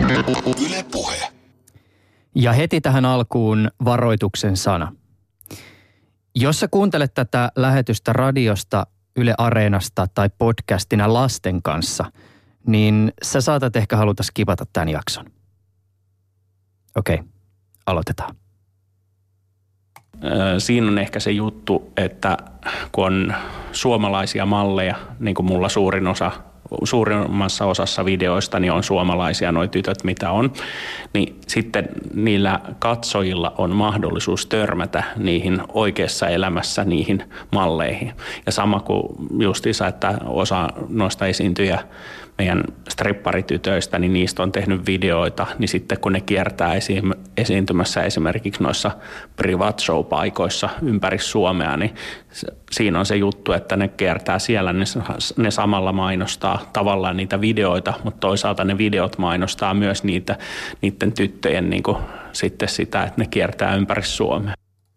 Yle Puhe. Ja heti tähän alkuun varoituksen sana. Jos sä kuuntelet tätä lähetystä radiosta, Yle Areenasta tai podcastina lasten kanssa, niin sä saatat ehkä haluta skipata tämän jakson. Okei, aloitetaan. Siinä on ehkä se juttu, että kun on suomalaisia malleja, niin kuin mulla suurimmassa osassa videoista niin on suomalaisia nuo tytöt, mitä on, niin sitten niillä katsojilla on mahdollisuus törmätä niihin oikeassa elämässä niihin malleihin. Ja sama kuin justiinsa, että osa noista esiintyjä meidän stripparitytöistä, niin niistä on tehnyt videoita, niin sitten kun ne kiertää esiintymässä esimerkiksi noissa private show-paikoissa ympäri Suomea, niin siinä on se juttu, että ne kiertää siellä, ne samalla mainostaa tavallaan niitä videoita, mutta toisaalta ne videot mainostaa myös niiden tyttöjen niin kuin sitten sitä, että ne kiertää ympäri Suomea.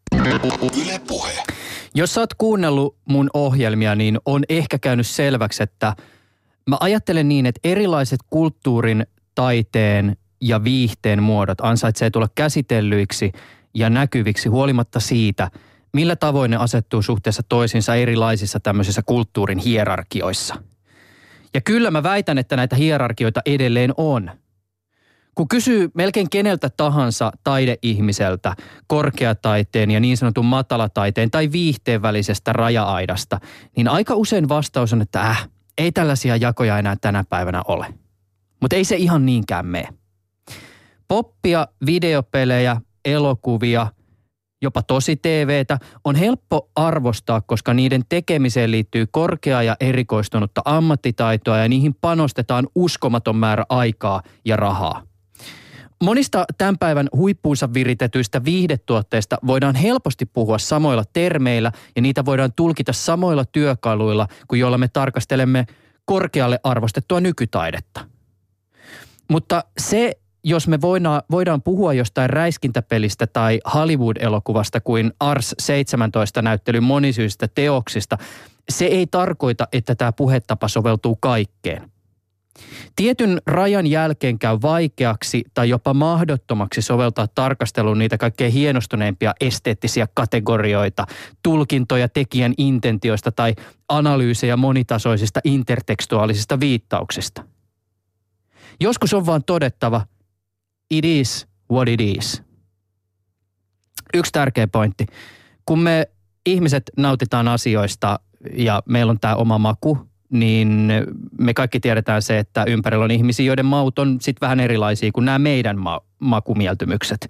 Yle Puhe. Jos sä oot kuunnellut mun ohjelmia, niin on ehkä käynyt selväksi, että mä ajattelen niin, että erilaiset kulttuurin, taiteen ja viihteen muodot ansaitsee tulla käsitellyiksi ja näkyviksi huolimatta siitä, millä tavoin ne asettuu suhteessa toisiinsa erilaisissa tämmöisissä kulttuurin hierarkioissa. Ja kyllä mä väitän, että näitä hierarkioita edelleen on. Kun kysyy melkein keneltä tahansa taideihmiseltä korkeataiteen ja niin sanotun matalataiteen tai viihteen välisestä raja-aidasta, niin aika usein vastaus on, että ei tällaisia jakoja enää tänä päivänä ole. Mutta ei se ihan niinkään mene. Poppia, videopelejä, elokuvia, jopa tosi TVtä on helppo arvostaa, koska niiden tekemiseen liittyy korkeaa ja erikoistunutta ammattitaitoa ja niihin panostetaan uskomaton määrä aikaa ja rahaa. Monista tämän päivän huippuunsa viritetyistä viihdetuotteista voidaan helposti puhua samoilla termeillä ja niitä voidaan tulkita samoilla työkaluilla kuin joilla me tarkastelemme korkealle arvostettua nykytaidetta. Mutta se, jos me voidaan puhua jostain räiskintäpelistä tai Hollywood-elokuvasta kuin Ars 17 näyttelyn monisyisistä teoksista, se ei tarkoita, että tämä puhetapa soveltuu kaikkeen. Tietyn rajan jälkeen käy vaikeaksi tai jopa mahdottomaksi soveltaa tarkasteluun niitä kaikkein hienostuneimpia esteettisiä kategorioita, tulkintoja tekijän intentioista tai analyysejä monitasoisista intertekstuaalisista viittauksista. Joskus on vaan todettava, it is what it is. Yksi tärkeä pointti. Kun me ihmiset nautitaan asioista ja meillä on tämä oma maku, niin me kaikki tiedetään se, että ympärillä on ihmisiä, joiden maut on sitten vähän erilaisia kuin nämä meidän makumieltymykset.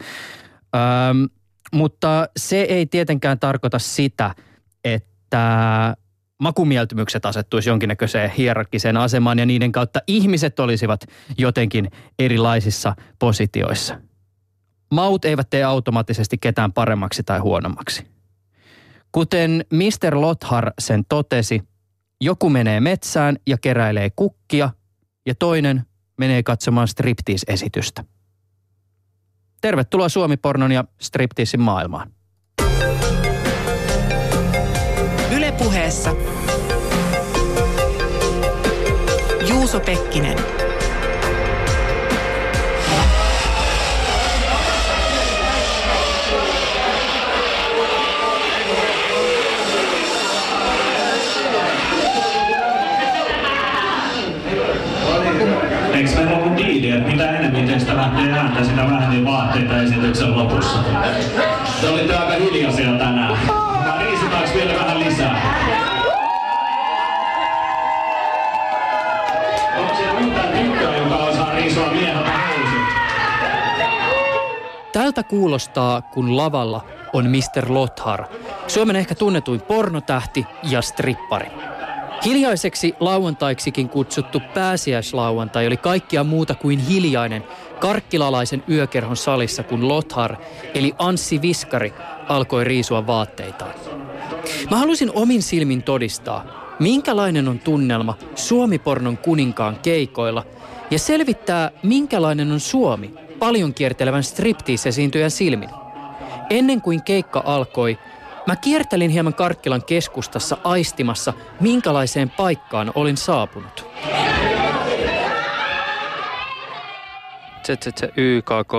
Mutta se ei tietenkään tarkoita sitä, että makumieltymykset asettuisi jonkinnäköiseen hierarkkiseen asemaan ja niiden kautta ihmiset olisivat jotenkin erilaisissa positioissa. Maut eivät tee automaattisesti ketään paremmaksi tai huonommaksi. Kuten Mr. Lothar sen totesi, joku menee metsään ja keräilee kukkia ja toinen menee katsomaan striptease-esitystä. Tervetuloa Suomi-pornon ja stripteasin maailmaan. Yle Puheessa Juuso Pekkinen. Eikö meillä ollut diili, että mitä enemmän teistä lähtee ääntä, sitä vähemmän vaatteita esityksen lopussa? Te olitte aika hiljaisia tänään. Riisutaanko vielä vähän lisää? Onko siellä yhtään tyttöä, joka osaa riisua mieheltä housut? Tältä kuulostaa, kun lavalla on Mr. Lothar, Suomen ehkä tunnetuin pornotähti ja strippari. Hiljaiseksi lauantaiksikin kutsuttu pääsiäislauantai oli kaikkia muuta kuin hiljainen karkkilalaisen yökerhon salissa, kun Lothar, eli Anssi Viskari, alkoi riisua vaatteitaan. Mä halusin omin silmin todistaa, minkälainen on tunnelma Suomi-pornon kuninkaan keikoilla ja selvittää, minkälainen on Suomi paljon kiertelevän striptease-esiintyjän silmin. Ennen kuin keikka alkoi, mä kiertelin hieman Karkkilan keskustassa aistimassa, minkälaiseen paikkaan olin saapunut. YKK,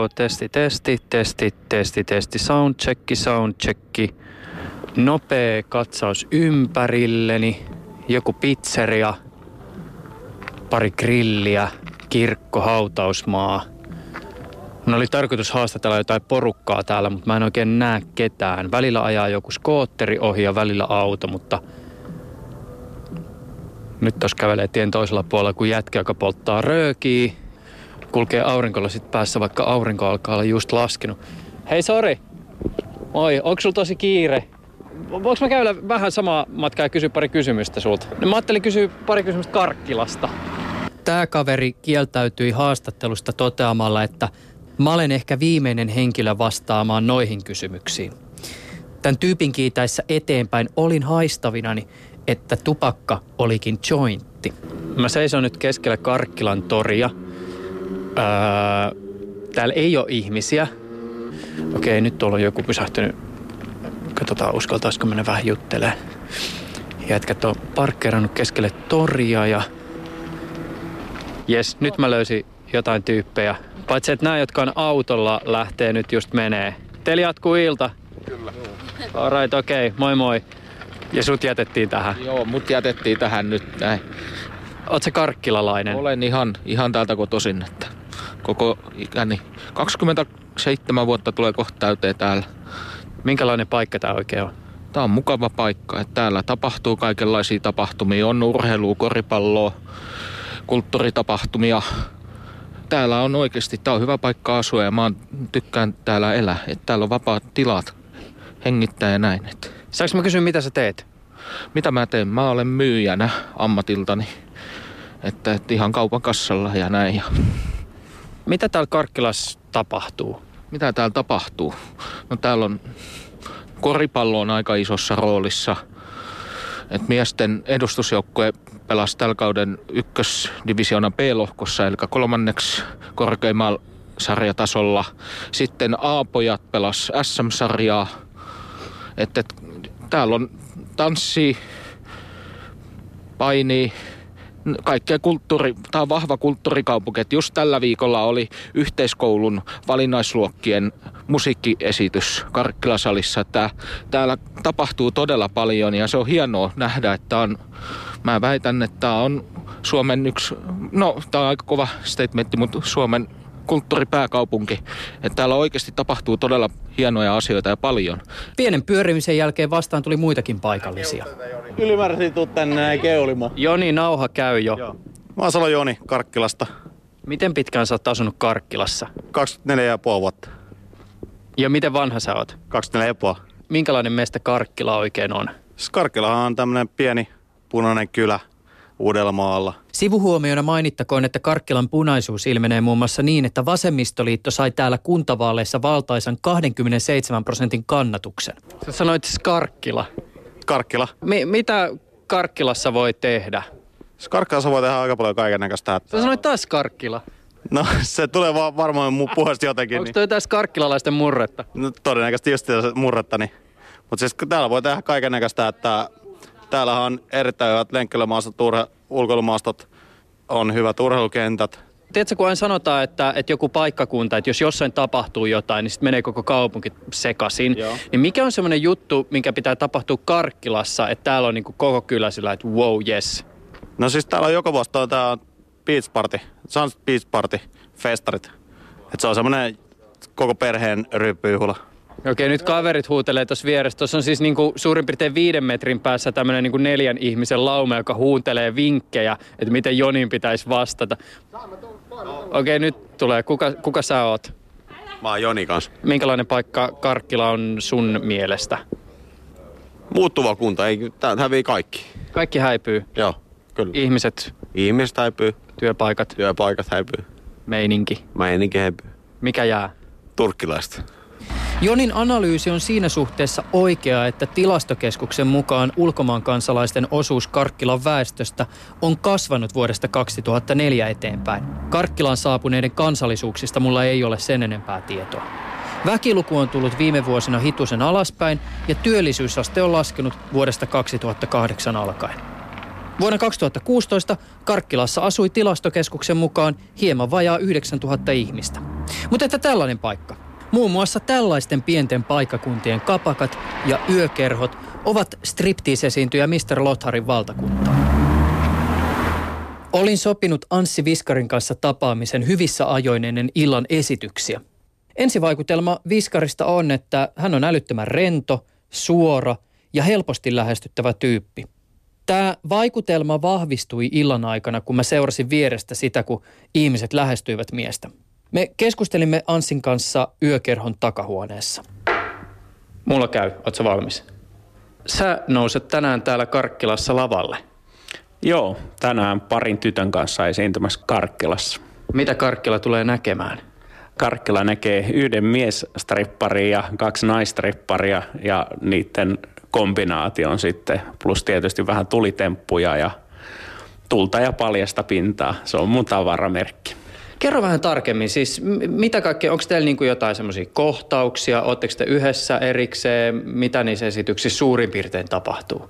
testi, soundchecki. Nopea katsaus ympärilleni, joku pizzeria, pari grilliä, kirkko, hautausmaa. Mun oli tarkoitus haastatella jotain porukkaa täällä, mutta mä en oikein näe ketään. Välillä ajaa joku skootteri ohi ja välillä auto, mutta nyt tossa kävelee tien toisella puolella, kun jätkä, joka polttaa röökiä. Kulkee aurinkolasit päässä, vaikka aurinko alkaa olla just laskenut. Hei, sori. Moi, onko sulla tosi kiire? Voinko mä käydä vähän samaa matkaa ja kysyä pari kysymystä sulta? Mä ajattelin kysyä pari kysymystä Karkkilasta. Tää kaveri kieltäytyi haastattelusta toteamalla, että mä olen ehkä viimeinen henkilö vastaamaan noihin kysymyksiin. Tän tyypin kiitäessä eteenpäin olin haistavinani, että tupakka olikin jointti. Mä seison nyt keskellä Karkkilan toria. Täällä ei ole ihmisiä. Okei, nyt tuolla on joku pysähtynyt. Katsotaan, uskaltaisiko mennä vähän juttelemaan. Jätkät on parkkeerannut keskelle toria ja... Jes, nyt mä löysin jotain tyyppejä. Paitsi, että nämä, jotka on autolla, lähtee nyt just menee. Teillä jatkuu ilta? Kyllä. Alright, okei, moi moi. Ja sut jätettiin tähän? Joo, mut jätettiin tähän nyt näin. Oot sä karkkilalainen? Olen ihan täältä kotoisin, että koko ikäni 27 vuotta tulee kohta täyteen täällä. Minkälainen paikka tää oikein on? Tää on mukava paikka, että täällä tapahtuu kaikenlaisia tapahtumia. On urheilua, koripalloa, kulttuuritapahtumia. Täällä on oikeasti, tää on hyvä paikka asua ja mä tykkään täällä elää. Että täällä on vapaat tilat hengittää ja näin. Saanko mä kysyä, mitä sä teet? Mitä mä teen? Mä olen myyjänä ammatiltani. Että ihan kaupan kassalla ja näin. Mitä täällä Karkkilassa tapahtuu? Mitä täällä tapahtuu? No täällä on koripallo on aika isossa roolissa. Et miesten edustusjoukkue pelasi tällä kauden ykkösdivisioonan B-lohkossa, eli 3. korkeimmalla sarjatasolla. Sitten A-pojat pelas SM-sarjaa. Täällä on tanssia, painia, kaikkea tämä on vahva kulttuurikaupunki. Just tällä viikolla oli yhteiskoulun valinnaisluokkien musiikkiesitys Karkkilasalissa. Täällä tapahtuu todella paljon ja se on hienoa nähdä, että mä väitän, että tämä on Suomen yksi, tämä on aika kova statementti, mutta Suomen kulttuuripääkaupunki. Että täällä oikeasti tapahtuu todella hienoja asioita ja paljon. Pienen pyörimisen jälkeen vastaan tuli muitakin paikallisia. Ylimääräisiä tuu tänne näin keulimaan. Joni, nauha käy jo. Joo. Mä oon Salo Joni Karkkilasta. Miten pitkään sä oot asunut Karkkilassa? 24,5 vuotta. Ja miten vanha sä oot? 24,5. Minkälainen meistä Karkkila oikein on? Karkkilahan on tämmönen pieni punainen kylä Uudellamaalla. Sivuhuomiona mainittakoon, että Karkkilan punaisuus ilmenee muun muassa niin, että vasemmistoliitto sai täällä kuntavaaleissa valtaisan 27% kannatuksen. Sä sanoit siis Karkkila. Karkkila. Mitä Karkkilassa voi tehdä? Karkkilassa voi tehdä aika paljon kaikennäköistä. Sä sanoit taas Karkkila. No se tulee varmaan mun puheesta jotenkin. Onko toi tässä karkkilalaisten murretta? No todennäköisesti just murretta. Mutta siis täällä voi tehdä kaikennäköistä, että täällä on erittäin hyvät lenkkeilymaastot, ulkoilumaastot, on hyvät urheilukentät. Tiedätkö, kun aina sanotaan, että joku paikkakunta, että jos jossain tapahtuu jotain, niin sitten menee koko kaupunki sekaisin. Joo. Niin mikä on semmoinen juttu, minkä pitää tapahtua Karkkilassa, että täällä on niinku koko kylä sillä, että wow, yes? No siis täällä on joka vuosi tää Beach Party, Sunset Beach Party, festarit. Et se on semmoinen koko perheen ryyppyjuhla. Okei, nyt kaverit huutelee tuossa vieressä. Tuossa on siis niinku suurin piirtein 5 metrin päässä tämmöinen niinku 4 ihmisen lauma, joka huutelee vinkkejä, että miten Jonin pitäisi vastata. Okei, nyt tulee. Kuka sä oot? Mä oon Joni kanssa. Minkälainen paikka Karkkila on sun mielestä? Muuttuva kunta, tää hävii kaikki. Kaikki häipyy? Joo, kyllä. Ihmiset häipyy. Työpaikat häipyy. Meininki häipyy. Mikä jää? Turkkilaista. Jonin analyysi on siinä suhteessa oikea, että Tilastokeskuksen mukaan ulkomaan kansalaisten osuus Karkkilan väestöstä on kasvanut vuodesta 2004 eteenpäin. Karkkilaan saapuneiden kansallisuuksista mulla ei ole sen enempää tietoa. Väkiluku on tullut viime vuosina hitusen alaspäin ja työllisyysaste on laskenut vuodesta 2008 alkaen. Vuonna 2016 Karkkilassa asui Tilastokeskuksen mukaan hieman vajaa 9000 ihmistä. Mutta että tällainen paikka. Muun muassa tällaisten pienten paikkakuntien kapakat ja yökerhot ovat striptease-esiintyjä Mr. Lotharin valtakuntaa. Olin sopinut Anssi Viskarin kanssa tapaamisen hyvissä ajoin ennen illan esityksiä. Ensivaikutelma Viskarista on, että hän on älyttömän rento, suora ja helposti lähestyttävä tyyppi. Tämä vaikutelma vahvistui illan aikana, kun mä seurasin vierestä sitä, kun ihmiset lähestyivät miestä. Me keskustelimme Anssin kanssa yökerhon takahuoneessa. Mulla käy, ootko valmis? Sä nouset tänään täällä Karkkilassa lavalle. Joo, tänään parin tytön kanssa esiintymässä Karkkilassa. Mitä Karkkila tulee näkemään? Karkkila näkee yhden miesstripparia ja 2 naisstripparia ja niiden kombinaation sitten, plus tietysti vähän tulitemppuja ja tulta ja paljasta pintaa. Se on mun tavaramerkki. Kerro vähän tarkemmin, siis mitä kaikkea, onko teillä niin kuin jotain semmoisia kohtauksia, ootteko te yhdessä erikseen, mitä niissä esityksissä suurin piirtein tapahtuu?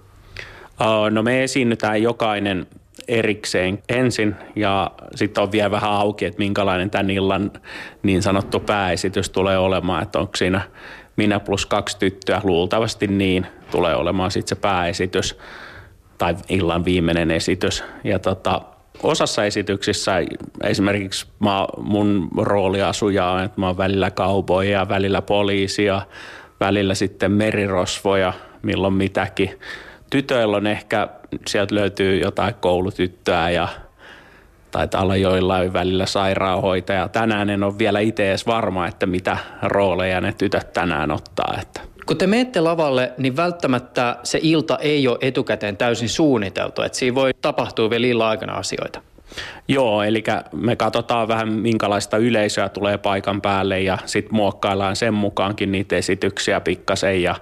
No me esiinnytään jokainen erikseen ensin ja sitten on vielä vähän auki, että minkälainen tämän illan niin sanottu pääesitys tulee olemaan, että onko siinä minä plus 2 tyttöä, luultavasti niin tulee olemaan sitten se pääesitys tai illan viimeinen esitys ja osassa esityksissä esimerkiksi mun rooliasuja on, että mä oon välillä kauboja, välillä poliisia, välillä sitten merirosvoja, milloin mitäkin. Tytöillä on ehkä, sieltä löytyy jotain koulutyttöä ja taitaa olla joillain välillä sairaanhoitaja. Tänään en ole vielä itse edes varma, että mitä rooleja ne tytöt tänään ottaa. Kun te menette lavalle, niin välttämättä se ilta ei ole etukäteen täysin suunniteltu, että siinä voi tapahtua vielä illan aikana asioita. Joo, eli me katsotaan vähän minkälaista yleisöä tulee paikan päälle ja sitten muokkaillaan sen mukaankin niitä esityksiä pikkasen ja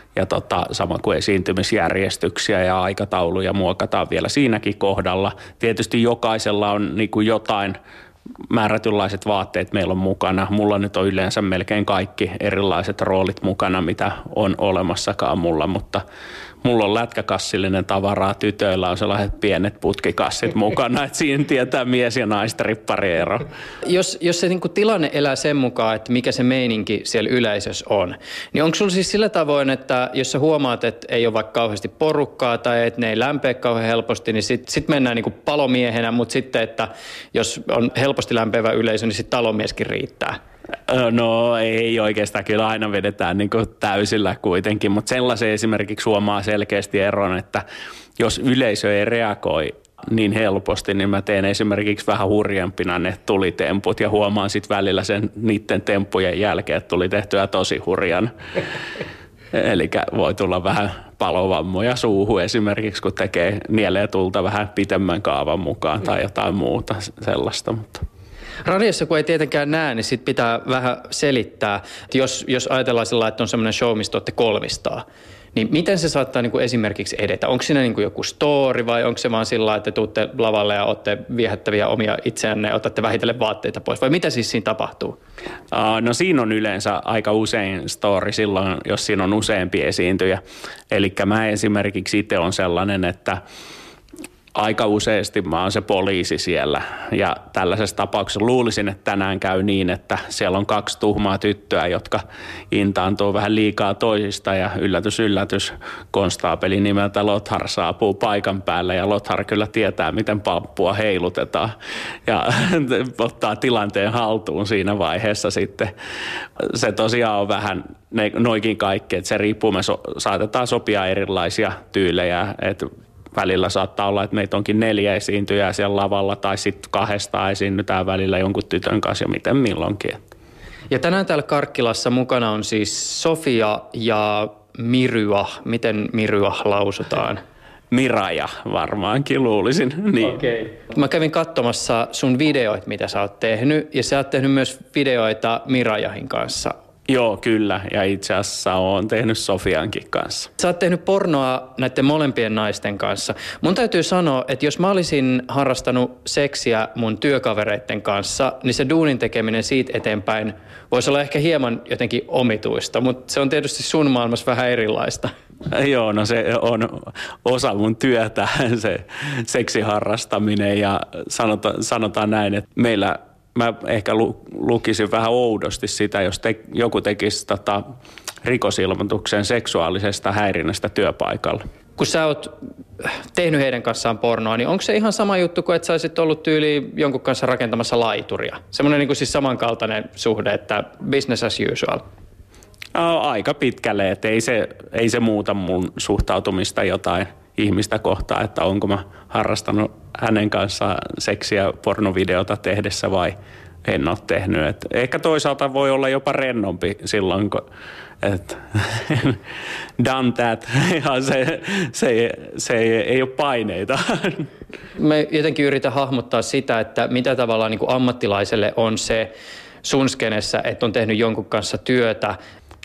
sama kuin esiintymisjärjestyksiä ja aikatauluja muokataan vielä siinäkin kohdalla. Tietysti jokaisella on niin kuin jotain määrätynlaiset vaatteet meillä on mukana. Mulla nyt on yleensä melkein kaikki erilaiset roolit mukana, mitä on olemassakaan mulla, mutta mulla on lätkäkassillinen tavaraa, tytöillä on sellaiset pienet putkikassit mukana, että siinä tietää mies- ja naistrippariero. Jos se niin kuin tilanne elää sen mukaan, että mikä se meininki siellä yleisössä on, niin onko sulla siis sillä tavoin, että jos sä huomaat, että ei ole vaikka kauheasti porukkaa tai että ne ei lämpeä kauhean helposti, niin sit mennään niin kuin palomiehenä, mutta sitten, että jos on helposti lämpeävä yleisö, niin sitten talomieskin riittää? No ei oikeastaan, kyllä aina vedetään niin kuin täysillä kuitenkin, mutta sellaisen esimerkiksi huomaa selkeästi eron, että jos yleisö ei reagoi niin helposti, niin mä teen esimerkiksi vähän hurjempina ne tulitemput ja huomaan sitten välillä sen niiden temppujen jälkeen, että tuli tehtyä tosi hurjan. Eli voi tulla vähän palovammoja suuhun esimerkiksi, kun nielee tulta vähän pitemmän kaavan mukaan tai jotain muuta sellaista, mutta radiossa kun ei tietenkään näe, niin sit pitää vähän selittää. Että jos ajatellaan sillä, että on semmoinen show, mistä olette 300, niin miten se saattaa niin kuin esimerkiksi edetä? Onko siinä niin kuin joku story vai onko se vaan sillä, että tuutte lavalle ja olette viehättäviä omia itseänne ja otatte vähitellen vaatteita pois? Vai mitä siis siinä tapahtuu? No siinä on yleensä aika usein story silloin, jos siinä on useampi esiintyjä. Eli mä esimerkiksi itse on sellainen, että aika useasti mä oon se poliisi siellä ja tällaisessa tapauksessa luulisin, että tänään käy niin, että siellä on 2 tuhmaa tyttöä, jotka intaantuu vähän liikaa toisista ja yllätys, konstaapeli nimeltä Lothar saapuu paikan päälle ja Lothar kyllä tietää, miten pamppua heilutetaan ja ottaa tilanteen haltuun siinä vaiheessa sitten. Se tosiaan on vähän noikin kaikki, että se riippuu, me saatetaan sopia erilaisia tyylejä, että välillä saattaa olla, että meitä onkin 4 esiintyjää siellä lavalla tai sitten 2 esiinnytään välillä jonkun tytön kanssa ja miten milloinkin. Ja tänään täällä Karkkilassa mukana on siis Sofia ja Mirya. Miten Mirya lausutaan? Miraja varmaankin luulisin. Niin. Okei. Mä kävin katsomassa sun videoita, mitä sä oot tehnyt ja sä oot tehnyt myös videoita Mirajahin kanssa. Joo, kyllä. Ja itse asiassa olen tehnyt Sofiankin kanssa. Sä oot tehnyt pornoa näiden molempien naisten kanssa. Mun täytyy sanoa, että jos mä olisin harrastanut seksiä mun työkavereiden kanssa, niin se duunin tekeminen siitä eteenpäin voisi olla ehkä hieman jotenkin omituista, mutta se on tietysti sun maailmassa vähän erilaista. Joo, no se on osa mun työtä, se seksiharrastaminen ja sanotaan näin, että mä ehkä lukisin vähän oudosti sitä, jos joku tekisi rikosilmoituksen seksuaalisesta häirinnästä työpaikalla. Kun sä oot tehnyt heidän kanssaan pornoa, niin onko se ihan sama juttu kuin että sä olisit ollut tyyli jonkun kanssa rakentamassa laituria? Semmoinen niin kuin siis samankaltainen suhde, että business as usual. Aika pitkälle, että ei se muuta mun suhtautumista jotain ihmistä kohtaan, että onko mä harrastanut hänen kanssaan seksiä pornovideota tehdessä vai en ole tehnyt. Et ehkä toisaalta voi olla jopa rennompi silloin, kun done that, ja se ei ole paineita. Mä jotenkin yritän hahmottaa sitä, että mitä tavallaan niin kuin ammattilaiselle on se sun skenessä, että on tehnyt jonkun kanssa työtä.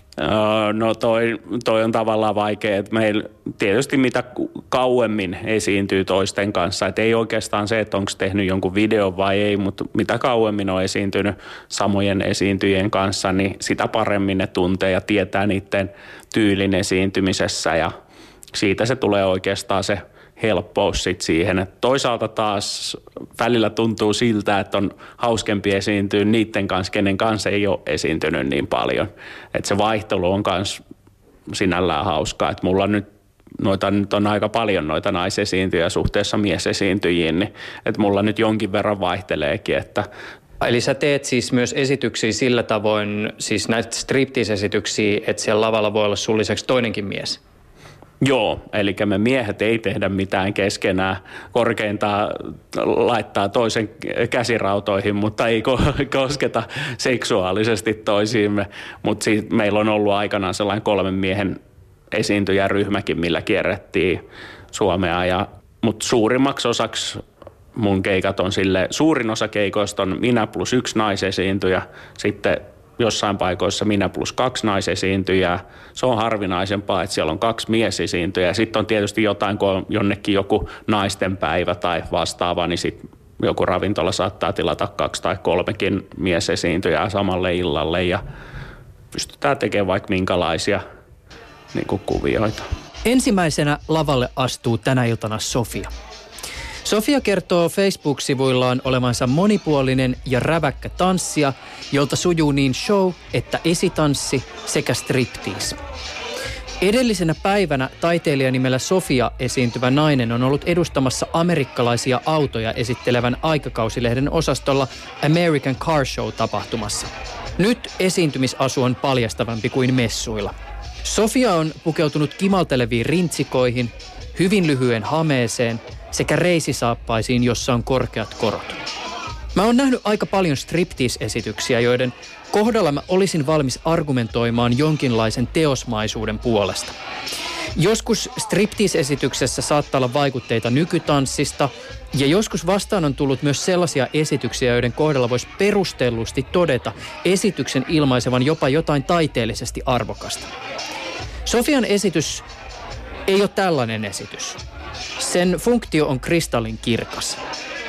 No toi on tavallaan vaikea, että meillä tietysti mitä kauemmin esiintyy toisten kanssa, että ei oikeastaan se, että onko tehnyt jonkun videon vai ei, mutta mitä kauemmin on esiintynyt samojen esiintyjien kanssa, niin sitä paremmin ne tuntee ja tietää niiden tyylin esiintymisessä ja siitä se tulee oikeastaan se helppous sit siihen. Et toisaalta taas välillä tuntuu siltä, että on hauskempi esiintyä niiden kanssa, kenen kanssa ei ole esiintynyt niin paljon. Et se vaihtelu on myös sinällään hauskaa. Et mulla nyt on aika paljon noita naisesiintyjä suhteessa miesesiintyjiin, niin että mulla nyt jonkin verran vaihteleekin, että Eli sä teet siis myös esityksiä sillä tavoin, siis näitä striptease-esityksiä, että siellä lavalla voi olla sun lisäksi toinenkin mies? Joo, eli me miehet ei tehdä mitään keskenään, korkeintaan laittaa toisen käsirautoihin, mutta ei kosketa seksuaalisesti toisiimme. Mutta meillä on ollut aikanaan sellainen 3 miehen esiintyjäryhmäkin, millä kierrettiin Suomea. Mutta suurimmaksi osaksi mun keikat on suurin osa keikoista on minä plus 1 naisesiintyjä, sitten jossain paikoissa minä plus 2 naisesiintyjää. Se on harvinaisempaa, että siellä on 2 miesesiintyjää. Sitten on tietysti jotain, kun on jonnekin joku naisten päivä tai vastaava, niin sitten joku ravintola saattaa tilata 2 tai 3 miesesiintyjää samalle illalle ja pystytään tekemään vaikka minkälaisia niin kuin kuvioita. Ensimmäisenä lavalle astuu tänä iltana Sofia. Sofia kertoo Facebook-sivuillaan olevansa monipuolinen ja räväkkä tanssija, jolta sujuu niin show- että esitanssi sekä striptease. Edellisenä päivänä taiteilija nimellä Sofia esiintyvä nainen on ollut edustamassa amerikkalaisia autoja esittelevän aikakausilehden osastolla American Car Show-tapahtumassa. Nyt esiintymisasu on paljastavampi kuin messuilla. Sofia on pukeutunut kimalteleviin rintsikoihin, hyvin lyhyen hameeseen sekä reisisaappaisiin, jossa on korkeat korot. Mä oon nähnyt aika paljon striptease-esityksiä, joiden kohdalla mä olisin valmis argumentoimaan jonkinlaisen teosmaisuuden puolesta. Joskus striptease-esityksessä saattaa olla vaikutteita nykytanssista, ja joskus vastaan on tullut myös sellaisia esityksiä, joiden kohdalla voisi perustellusti todeta esityksen ilmaisevan jopa jotain taiteellisesti arvokasta. Sofian esitys ei ole tällainen esitys. Sen funktio on kristallin kirkas.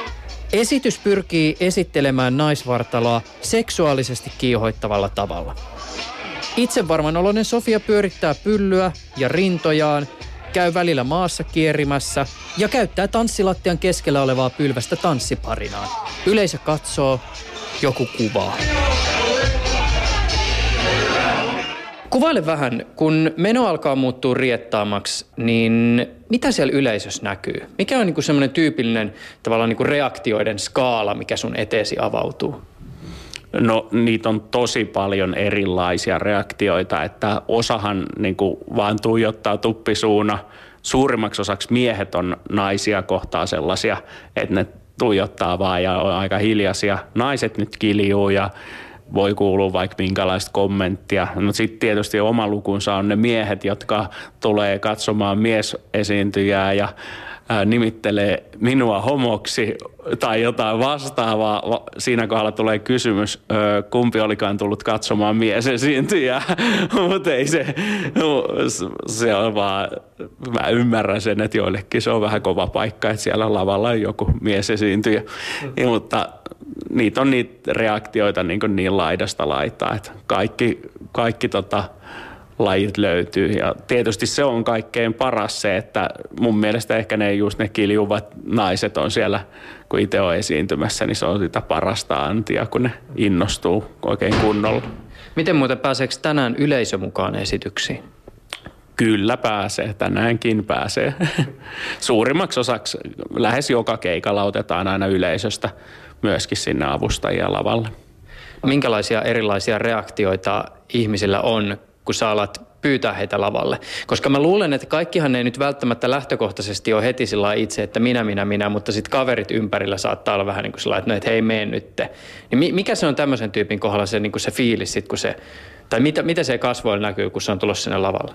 Esitys pyrkii esittelemään naisvartaloa seksuaalisesti kiihoittavalla tavalla. Itsevarman oloinen Sofia pyörittää pyllyä ja rintojaan, käy välillä maassa kierimässä ja käyttää tanssilattian keskellä olevaa pylvästä tanssiparinaan. Yleisö katsoo, joku kuvaa. Kuvaile vähän, kun meno alkaa muuttua riettaamaksi, niin mitä siellä yleisössä näkyy? Mikä on niinku semmoinen tyypillinen tavallaan niinku reaktioiden skaala, mikä sun eteesi avautuu? No niitä on tosi paljon erilaisia reaktioita, että osahan niinku vaan tuijottaa tuppisuuna. Suurimmaksi osaksi miehet on naisia kohtaa sellaisia, että ne tuijottaa vaan ja on aika hiljaisia. Naiset nyt kiljuu ja voi kuulua vaikka minkälaista kommenttia. No sitten tietysti oma lukunsa on ne miehet, jotka tulee katsomaan miesesiintyjää ja nimittelee minua homoksi tai jotain vastaavaa. Siinä kohdalla tulee kysymys, kumpi olikaan tullut katsomaan miesesiintyjää, mutta ei se on vaan, mä ymmärrän sen, että joillekin se on vähän kova paikka, että siellä lavalla on joku miesesiintyjä, mutta niitä on niitä reaktioita niin laidasta laitaa, että kaikki lajit löytyy. Ja tietysti se on kaikkein paras se, että mun mielestä ehkä ne kiljuvat naiset on siellä, kun itse on esiintymässä, niin se on sitä parasta antia, kun ne innostuu oikein kunnolla. Miten muuten pääseekö tänään yleisö mukaan esityksiin? Kyllä pääsee, tänäänkin pääsee. Suurimmaksi osaksi lähes joka keikalla otetaan aina yleisöstä myöskin sinne avustajia lavalle. Minkälaisia erilaisia reaktioita ihmisillä on, kun sä alat pyytää heitä lavalle? Koska mä luulen, että kaikkihan ei nyt välttämättä lähtökohtaisesti ole heti sillä itse, että minä, mutta sitten kaverit ympärillä saattaa olla vähän niin kuin sellainen, että hei mene nytte. Niin mikä se on tämmöisen tyypin kohdalla se, niin kuin se fiilis sit, kun se, tai mitä se kasvoilla näkyy, kun se on tulossa sinne lavalle?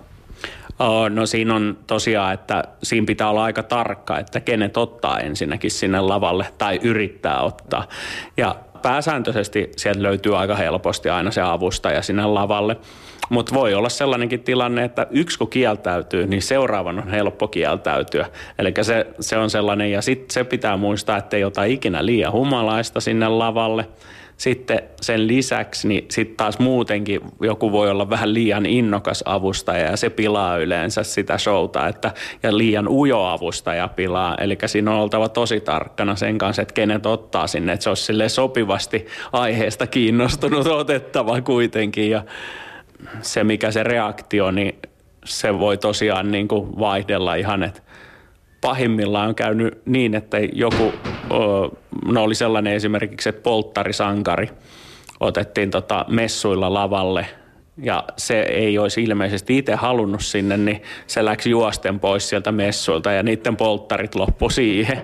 No siinä on tosiaan, että siinä pitää olla aika tarkka, että kenet ottaa ensinnäkin sinne lavalle tai yrittää ottaa. Ja pääsääntöisesti sieltä löytyy aika helposti aina se avustaja sinne lavalle. Mutta voi olla sellainenkin tilanne, että yksi kun kieltäytyy, niin seuraavan on helppo kieltäytyä. Eli se on sellainen, ja sitten se pitää muistaa, että ei ota ikinä liian humalaista sinne lavalle. Sitten sen lisäksi, niin sitten taas muutenkin joku voi olla vähän liian innokas avustaja ja se pilaa yleensä sitä showta, ja liian ujo avustaja pilaa. Eli siinä on oltava tosi tarkkana sen kanssa, että kenet ottaa sinne, että se olisi silleen sopivasti aiheesta kiinnostunut otettava kuitenkin. Ja se mikä se reaktio, niin se voi tosiaan niin kuin vaihdella ihan, että pahimmillaan on käynyt niin, että joku, oli sellainen esimerkiksi, että polttarisankari otettiin messuilla lavalle ja se ei olisi ilmeisesti itse halunnut sinne, niin se läksi juosten pois sieltä messuilta ja niiden polttarit loppu siihen.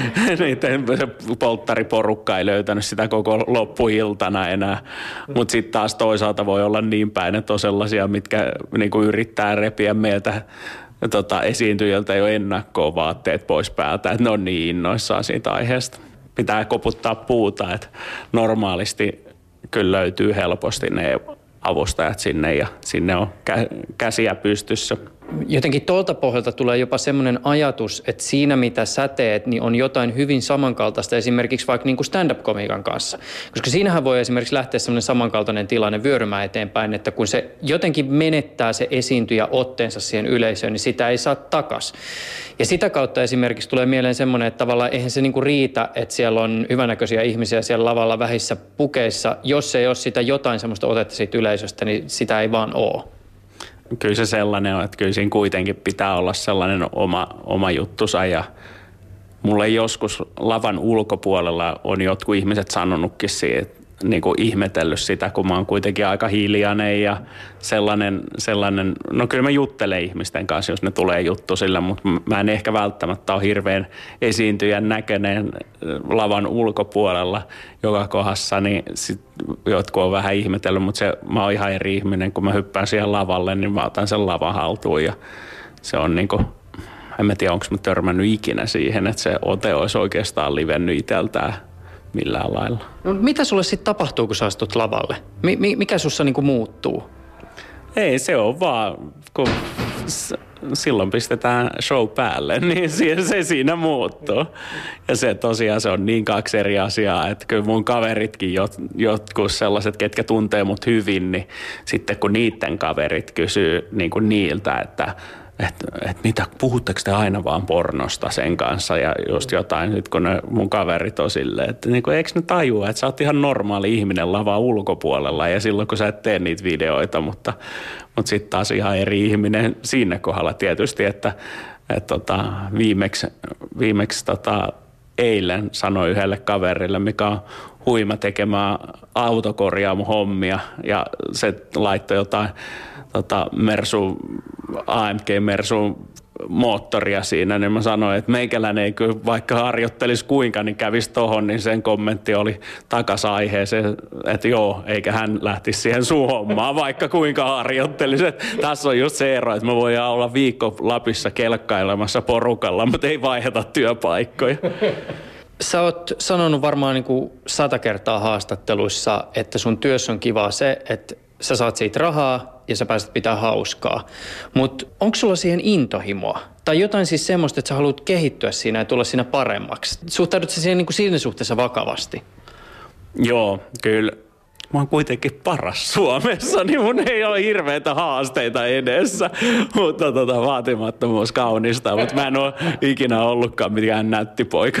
Se polttariporukka ei löytänyt sitä koko loppuiltana enää, mutta sitten taas toisaalta voi olla niin päin, että on sellaisia, mitkä niinku yrittää repiä meiltä esiintyjältä jo ennakkoon vaatteet pois päältä, että ne on niin innoissaan siitä aiheesta. Pitää koputtaa puuta, että normaalisti kyllä löytyy helposti ne avustajat sinne ja sinne on käsiä pystyssä. Jotenkin tuolta pohjalta tulee jopa semmoinen ajatus, että siinä mitä sä teet, niin on jotain hyvin samankaltaista esimerkiksi vaikka niin kuin stand-up-komiikan kanssa. Koska siinähän voi esimerkiksi lähteä semmoinen samankaltainen tilanne vyörymään eteenpäin, että kun se jotenkin menettää se esiintyjä otteensa siihen yleisöön, niin sitä ei saa takas. Ja sitä kautta esimerkiksi tulee mieleen semmoinen, että tavallaan eihän se niin kuin riitä, että siellä on hyvänäköisiä ihmisiä siellä lavalla vähissä pukeissa. Jos ei ole sitä jotain semmoista otetta siitä yleisöstä, niin sitä ei vaan ole. Kyllä se sellainen on, että kyllä siinä kuitenkin pitää olla sellainen oma juttusa ja mulle joskus lavan ulkopuolella on jotkut ihmiset sanonutkin siitä, niin kuin ihmetellyt sitä, kun mä oon kuitenkin aika hiljainen ja sellainen, no kyllä mä juttelen ihmisten kanssa, jos ne tulee juttu sillä, mutta mä en ehkä välttämättä ole hirveän esiintyjän näköinen lavan ulkopuolella joka kohdassa, niin sit jotkut on vähän ihmetellyt, mutta mä oon ihan eri ihminen, kun mä hyppään siihen lavalle, niin mä otan sen lavan haltuun ja se on niinku, en mä tiedä, onko mä törmännyt ikinä siihen, että se ote olisi oikeastaan livennyt itseltään millään lailla. No, mitä sulle sitten tapahtuu, kun sä astut lavalle? Mikä sussa niinku muuttuu? Ei, se on vaan, kun silloin pistetään show päälle, niin se siinä muuttuu. Ja se tosiaan se on niin kaksi eri asiaa, että kyllä mun kaveritkin jotkut sellaiset, ketkä tuntee mut hyvin, niin sitten kun niiden kaverit kysyy niin kuin niiltä, että mitä, puhutteko te aina vaan pornosta sen kanssa ja just jotain, nyt kun ne mun kaverit on silleen, että niin eikö ne tajua, että sä oot ihan normaali ihminen lavaa ulkopuolella ja silloin kun sä et tee niitä videoita, mutta sitten taas ihan eri ihminen siinä kohdalla tietysti, että viimeksi eilen sanoi yhdelle kaverille, mikä on huima tekemään autokorjaamohommia ja se laittoi jotain AMG Mersun moottoria siinä, niin mä sanoin, että meikäläinen ei kyllä vaikka harjoittelisi kuinka, niin kävisi tohon, niin sen kommentti oli takas aiheeseen, että joo, eikä hän lähtisi siihen sun hommaan, vaikka kuinka harjoittelisi. Tässä on just se ero, että me voidaan olla viikko Lapissa kelkkailemassa porukalla, mutta ei vaihdeta työpaikkoja. Sä oot sanonut varmaan niin kuin 100 kertaa haastatteluissa, että sun työssä on kivaa se, että sä saat siitä rahaa ja sä pääset pitää hauskaa. Mutta onko sulla siihen intohimoa? Tai jotain siis semmoista, että sä haluat kehittyä siinä ja tulla siinä paremmaksi? Suhtaudut sä siihen niin kuin siinä suhteessa vakavasti? Joo, kyllä. Mä oon kuitenkin paras Suomessa, niin mun ei ole hirveitä haasteita edessä, mutta vaatimattomuus kaunista, mutta mä en ole ikinä ollutkaan mikään nättipoika.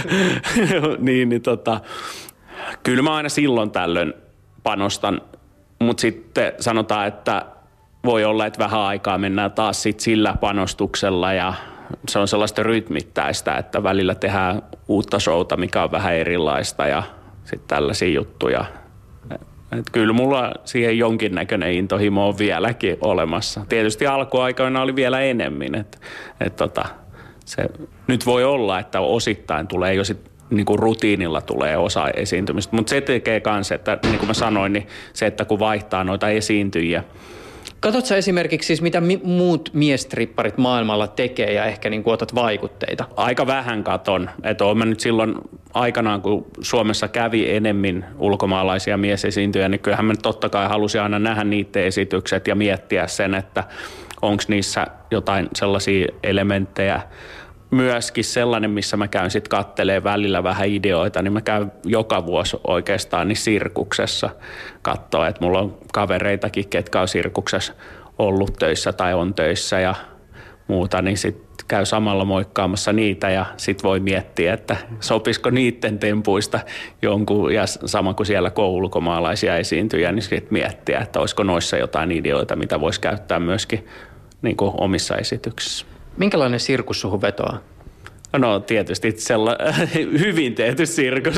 Kyllä mä aina silloin tällöin panostan, mutta sitten sanotaan, että voi olla, että vähän aikaa mennään taas sit sillä panostuksella ja se on sellaista rytmittäistä, että välillä tehdään uutta showta, mikä on vähän erilaista ja sitten tällaisia juttuja. Et kyllä mulla siihen jonkinnäköinen intohimo on vieläkin olemassa. Tietysti alkuaikoina oli vielä enemmän. Se nyt voi olla, että osittain tulee jo sit, niin kuin rutiinilla tulee osa esiintymistä. Mutta se tekee kanssa, että niin kuin mä sanoin, niin se, että kun vaihtaa noita esiintyjiä. Katsotko sä esimerkiksi siis, mitä muut miestripparit maailmalla tekee ja ehkä niin kuin otat vaikutteita? Aika vähän katon. Että oon mä nyt silloin aikanaan, kun Suomessa kävi enemmän ulkomaalaisia miesesiintyjä, niin kyllähän mä totta kai halusin aina nähdä niiden esitykset ja miettiä sen, että onko niissä jotain sellaisia elementtejä. Myöskin sellainen, missä mä käyn sitten kattelee välillä vähän ideoita, niin mä käyn joka vuosi oikeastaan niin sirkuksessa katsoa, että mulla on kavereitakin, ketkä on sirkuksessa ollut töissä tai on töissä ja muuta, niin sitten käy samalla moikkaamassa niitä ja sitten voi miettiä, että sopisiko niiden tempuista jonkun, ja sama kuin siellä ulkomaalaisia esiintyjä, niin sitten miettiä, että olisiko noissa jotain ideoita, mitä voisi käyttää myöskin niin kuin omissa esityksissä. Minkälainen sirkus suhun vetoaa? No tietysti hyvin tehty sirkus.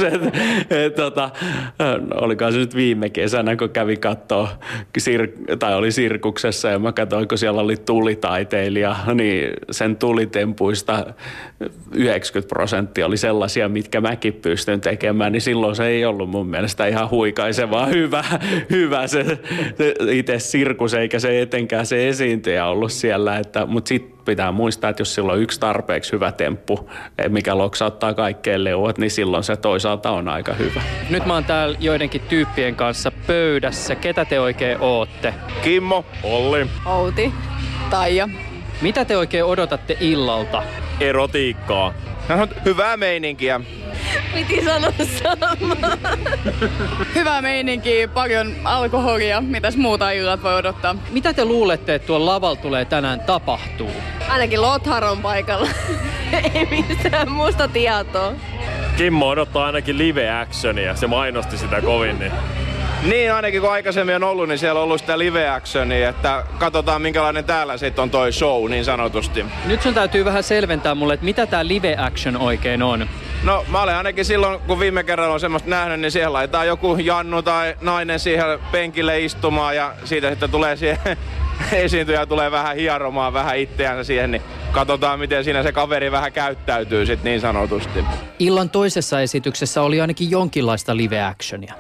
Olikohan se nyt viime kesänä, kun kävi kattoo tai oli sirkuksessa ja mä katsoin, kun siellä oli tulitaiteilija, niin sen tulitempuista 90% oli sellaisia, mitkä mäkin pystyn tekemään, niin silloin se ei ollut mun mielestä ihan huikaisevaa hyvä se itse sirkus, eikä se etenkään se esiintyjä ollut siellä, mutta sitten pitää muistaa, että jos sillä on yksi tarpeeksi hyvä temppu, mikä loksauttaa kaikkeen leuat, niin silloin se toisaalta on aika hyvä. Nyt mä oon täällä joidenkin tyyppien kanssa pöydässä. Ketä te oikein ootte? Kimmo, Olli, Outi, Taija. Mitä te oikein odotatte illalta? erotiikkaa. Hyvää meininkiä. Piti sanoa samaa. Hyvää meininkiä, paljon alkoholia. Mitäs muuta illat voi odottaa? Mitä te luulette, että tuolla lavalla tulee tänään tapahtuu? Ainakin Lothar on paikalla. Ei mitään muusta tietoa. Kimmo odottaa ainakin live-actionia. Se mainosti sitä kovin. Niin, ainakin kun aikaisemmin on ollut, niin siellä on ollut sitä live-actionia, että katsotaan minkälainen täällä sitten on toi show niin sanotusti. Nyt sun täytyy vähän selventää mulle, että mitä tää live-action oikein on. No mä olen ainakin silloin, kun viime kerralla on semmoista nähnyt, niin siellä laitetaan joku Jannu tai nainen siihen penkille istumaan ja siitä sitten tulee siihen esiintyjä tulee vähän hieromaan vähän itseänsä siihen, niin katsotaan miten siinä se kaveri vähän käyttäytyy sitten niin sanotusti. Illan toisessa esityksessä oli ainakin jonkinlaista live-actionia.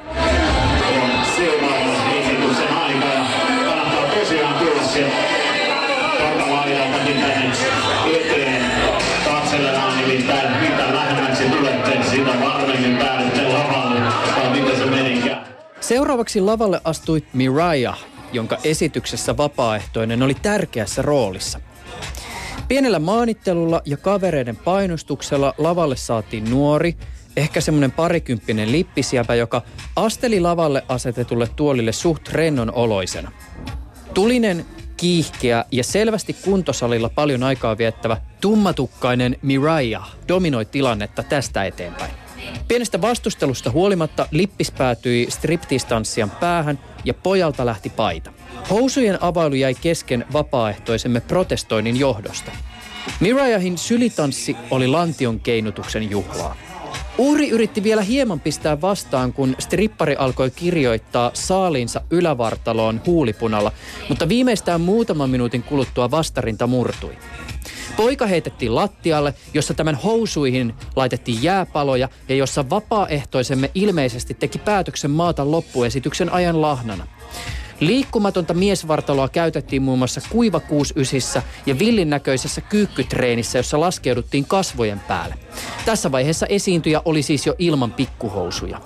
Seuraava esityksen aika ja kannattaa tosiaan tulla se takalaidaltakin tänne eteen katselemaan, nimittäin mitä lähemmäksi tulette, sitä varmemmin päädytte lavalle, vai miten se menikään. Seuraavaksi lavalle astui Mariah, jonka esityksessä vapaaehtoinen oli tärkeässä roolissa. Pienellä maanittelulla ja kavereiden painostuksella lavalle saatiin nuori, ehkä semmoinen parikymppinen lippisjäpä, joka asteli lavalle asetetulle tuolille suht rennon oloisena. Tulinen, kiihkeä ja selvästi kuntosalilla paljon aikaa viettävä tummatukkainen Mariah dominoi tilannetta tästä eteenpäin. Pienestä vastustelusta huolimatta lippis päätyi striptease-tanssijan päähän ja pojalta lähti paita. Housujen availu jäi kesken vapaaehtoisemme protestoinnin johdosta. Mariahin sylitanssi oli lantion keinutuksen juhlaa. Uhri yritti vielä hieman pistää vastaan, kun strippari alkoi kirjoittaa saaliinsa ylävartaloon huulipunalla, mutta viimeistään muutaman minuutin kuluttua vastarinta murtui. Poika heitettiin lattialle, jossa tämän housuihin laitettiin jääpaloja ja jossa vapaaehtoisemme ilmeisesti teki päätöksen maata loppuesityksen ajan lahnana. Liikkumatonta miesvartaloa käytettiin muun muassa kuivakuusysissä ja villin näköisessä kyykkytreenissä, jossa laskeuduttiin kasvojen päälle. Tässä vaiheessa esiintyjä oli siis jo ilman pikkuhousuja.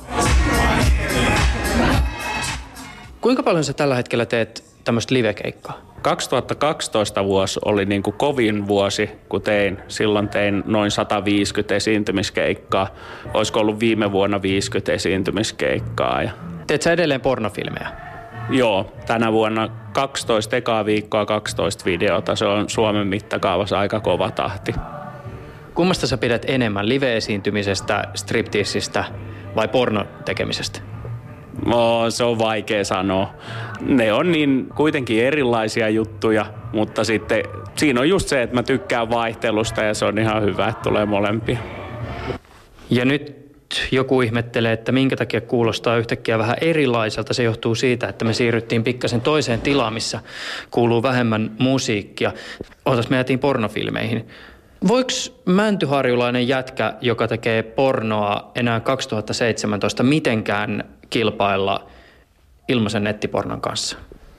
Kuinka paljon sä tällä hetkellä teet tämmöistä livekeikkaa? 2012 vuosi oli niin kuin kovin vuosi, kun silloin tein noin 150 esiintymiskeikkaa. Olisiko ollut viime vuonna 50 esiintymiskeikkaa. Teet sä edelleen pornofilmejä? Joo, tänä vuonna 12 ekaa viikkoa, 12 videota. Se on Suomen mittakaavassa aika kova tahti. Kummasta sä pidät enemmän, live-esiintymisestä, stripteasista vai pornotekemisestä? Se on vaikea sanoa. Ne on niin kuitenkin erilaisia juttuja, mutta sitten siinä on just se, että mä tykkään vaihtelusta ja se on ihan hyvä, että tulee molempia. Ja nyt joku ihmettelee, että minkä takia kuulostaa yhtäkkiä vähän erilaiselta. Se johtuu siitä, että me siirryttiin pikkasen toiseen tilaan, missä kuuluu vähemmän musiikkia. Me jäätiin pornofilmeihin. Voiko mäntyharjulainen jätkä, joka tekee pornoa enää 2017, mitenkään kilpailla ilmaisen nettipornon kanssa?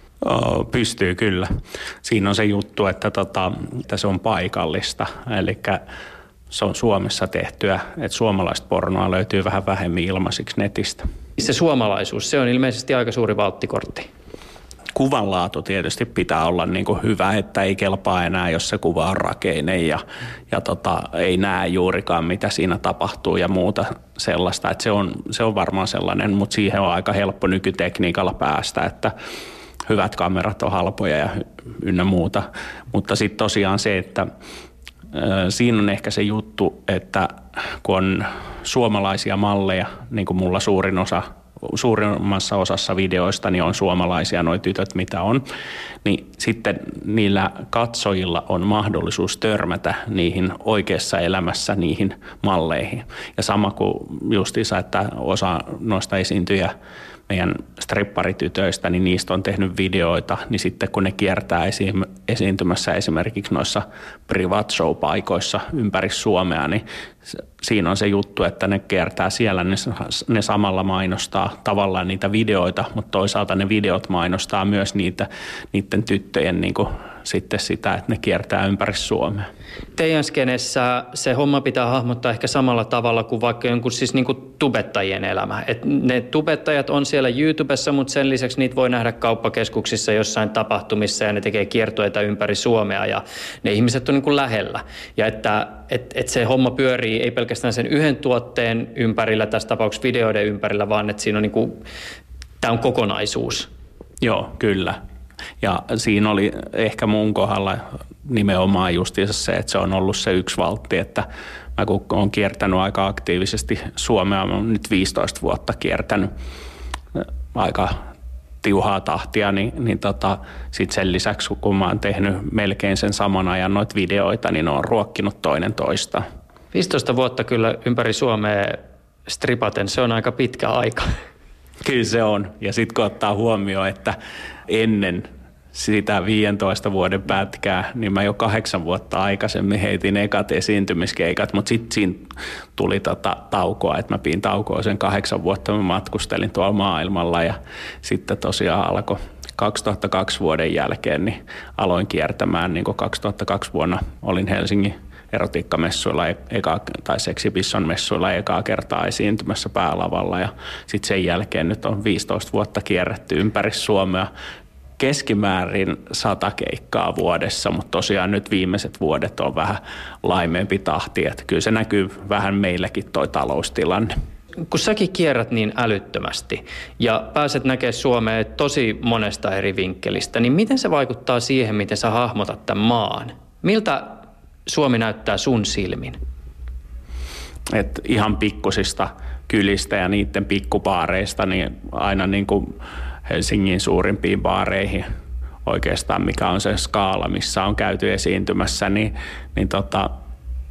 Pystyy kyllä. Siinä on se juttu, että se on paikallista. Eli se on Suomessa tehtyä, että suomalaista pornoa löytyy vähän vähemmän ilmaisiksi netistä. Se suomalaisuus, se on ilmeisesti aika suuri valttikortti. Kuvanlaatu tietysti pitää olla niin kuin hyvä, että ei kelpaa enää, jos se kuva on rakeinen ja ei näe juurikaan, mitä siinä tapahtuu ja muuta sellaista. Että se on varmaan sellainen, mutta siihen on aika helppo nykytekniikalla päästä, että hyvät kamerat on halpoja ja ynnä muuta. Mutta sitten tosiaan se, että siinä on ehkä se juttu, että kun on suomalaisia malleja, niin kuin mulla suurimmassa osassa videoista niin on suomalaisia noi tytöt, mitä on, niin sitten niillä katsojilla on mahdollisuus törmätä niihin oikeassa elämässä niihin malleihin. Ja sama kuin justiinsa, että osa noista esiintyjä meidän stripparitytöistä, niin niistä on tehnyt videoita, niin sitten kun ne kiertää esiintymässä esimerkiksi noissa private show-paikoissa ympäri Suomea, niin siinä on se juttu, että ne kiertää siellä, ne samalla mainostaa tavallaan niitä videoita, mutta toisaalta ne videot mainostaa myös niiden tyttöjen niin kuin sitten sitä, että ne kiertää ympäri Suomea. Teidän skenessä se homma pitää hahmottaa ehkä samalla tavalla kuin vaikka jonkun siis niin kuin tubettajien elämä. Et ne tubettajat on siellä YouTubessa, mutta sen lisäksi niitä voi nähdä kauppakeskuksissa jossain tapahtumissa ja ne tekee kiertueita ympäri Suomea ja ne ihmiset on niin kuin lähellä. Ja että se homma pyörii ei pelkästään sen yhden tuotteen ympärillä, tässä tapauksessa videoiden ympärillä, vaan että siinä on niin kuin, tämä on kokonaisuus. Joo, kyllä. Ja siinä oli ehkä mun kohdalla nimenomaan justiinsa se, että se on ollut se yksi valtti, että mä kun olen kiertänyt aika aktiivisesti Suomea, mä olen nyt 15 vuotta kiertänyt aika tiuhaa tahtia, niin sitten sen lisäksi kun mä oon tehnyt melkein sen saman ajan noita videoita, niin ne on ruokkinut toinen toista. 15 vuotta kyllä ympäri Suomea stripaten, se on aika pitkä aika. Kyllä se on. Ja sitten kun ottaa huomioon, että ennen sitä 15 vuoden pätkää, niin mä jo 8 vuotta aikaisemmin heitin ekat esiintymiskeikat, mutta sitten siinä tuli taukoa, että mä pidin taukoa sen 8 vuotta, mä matkustelin tuolla maailmalla ja sitten tosiaan alkoi 2002 vuoden jälkeen, niin aloin kiertämään, niin kuin 2002 vuonna olin Helsingin erotiikkamessuilla tai Sexhibition-messuilla ekaa kertaa esiintymässä päälavalla ja sitten sen jälkeen nyt on 15 vuotta kierretty ympäri Suomea keskimäärin 100 keikkaa vuodessa, mutta tosiaan nyt viimeiset vuodet on vähän laimeempi tahti, että kyllä se näkyy vähän meilläkin toi taloustilanne. Kun säkin kierrät niin älyttömästi ja pääset näkemään Suomea tosi monesta eri vinkkelistä, niin miten se vaikuttaa siihen, miten sä hahmotat tämän maan? Miltä Suomi näyttää sun silmin? Et ihan pikkusista kylistä ja niiden pikkubaareista niin aina niin kuin Helsingin suurimpiin baareihin oikeastaan, mikä on se skaala, missä on käyty esiintymässä, niin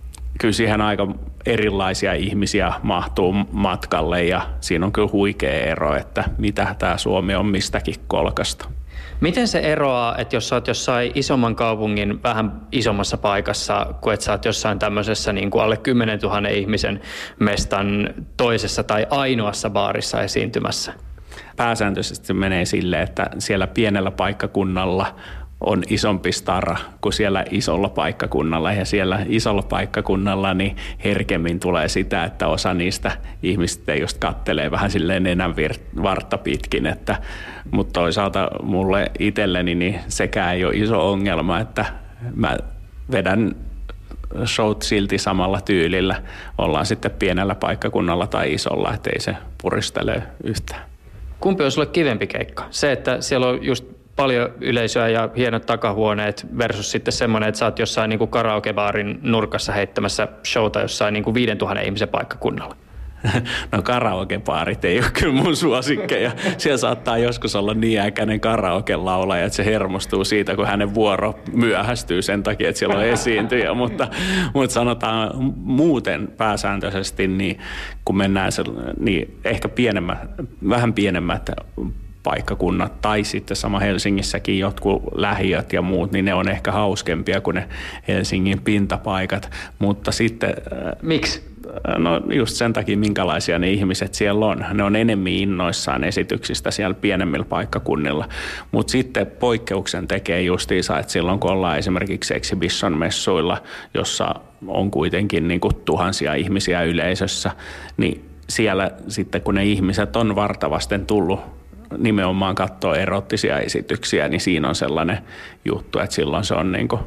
kyllä siihen aika erilaisia ihmisiä mahtuu matkalle ja siinä on kyllä huikea ero, että mitä tämä Suomi on mistäkin kolkasta. Miten se eroaa, että jos sä oot jossain isomman kaupungin vähän isommassa paikassa, kuin että sä oot jossain tämmöisessä niin kuin alle 10 000 ihmisen mestan toisessa tai ainoassa baarissa esiintymässä? Pääsääntöisesti menee silleen, että siellä pienellä paikkakunnalla on isompi stara kuin siellä isolla paikkakunnalla. Ja siellä isolla paikkakunnalla niin herkemmin tulee sitä, että osa niistä ihmistä just kattelee vähän silleen nenän vartta pitkin. Mutta toisaalta mulle itselleni niin sekään ei ole iso ongelma, että mä vedän showt silti samalla tyylillä. Ollaan sitten pienellä paikkakunnalla tai isolla, ettei se puristele yhtään. Kumpi on sulle kivempi keikka? Se, että siellä on just paljon yleisöä ja hienot takahuoneet versus sitten semmoinen, että sä oot jossain niin kuin karaokebaarin nurkassa heittämässä showta jossain niin kuin 5000 ihmisen paikkakunnalla. No karaokebaarit ei ole kyllä mun suosikkeja. Siellä saattaa joskus olla niin äkäinen karaoke-laulaja, että se hermostuu siitä, kun hänen vuoro myöhästyy sen takia, että siellä on esiintyjä. Mutta sanotaan muuten pääsääntöisesti, niin kun mennään niin ehkä vähän pienemmät paikkakunnat tai sitten sama Helsingissäkin jotkut lähiöt ja muut, niin ne on ehkä hauskempia kuin ne Helsingin pintapaikat. Mutta sitten... Miksi? No just sen takia, minkälaisia ne ihmiset siellä on. Ne on enemmän innoissaan esityksistä siellä pienemmillä paikkakunnilla. Mutta sitten poikkeuksen tekee justiinsa, että silloin kun ollaan esimerkiksi Exhibition-messuilla, jossa on kuitenkin niin kuin tuhansia ihmisiä yleisössä, niin siellä sitten kun ne ihmiset on vartavasten tullut nimenomaan katsoa erottisia esityksiä, niin siinä on sellainen juttu, että silloin se on niin kuin,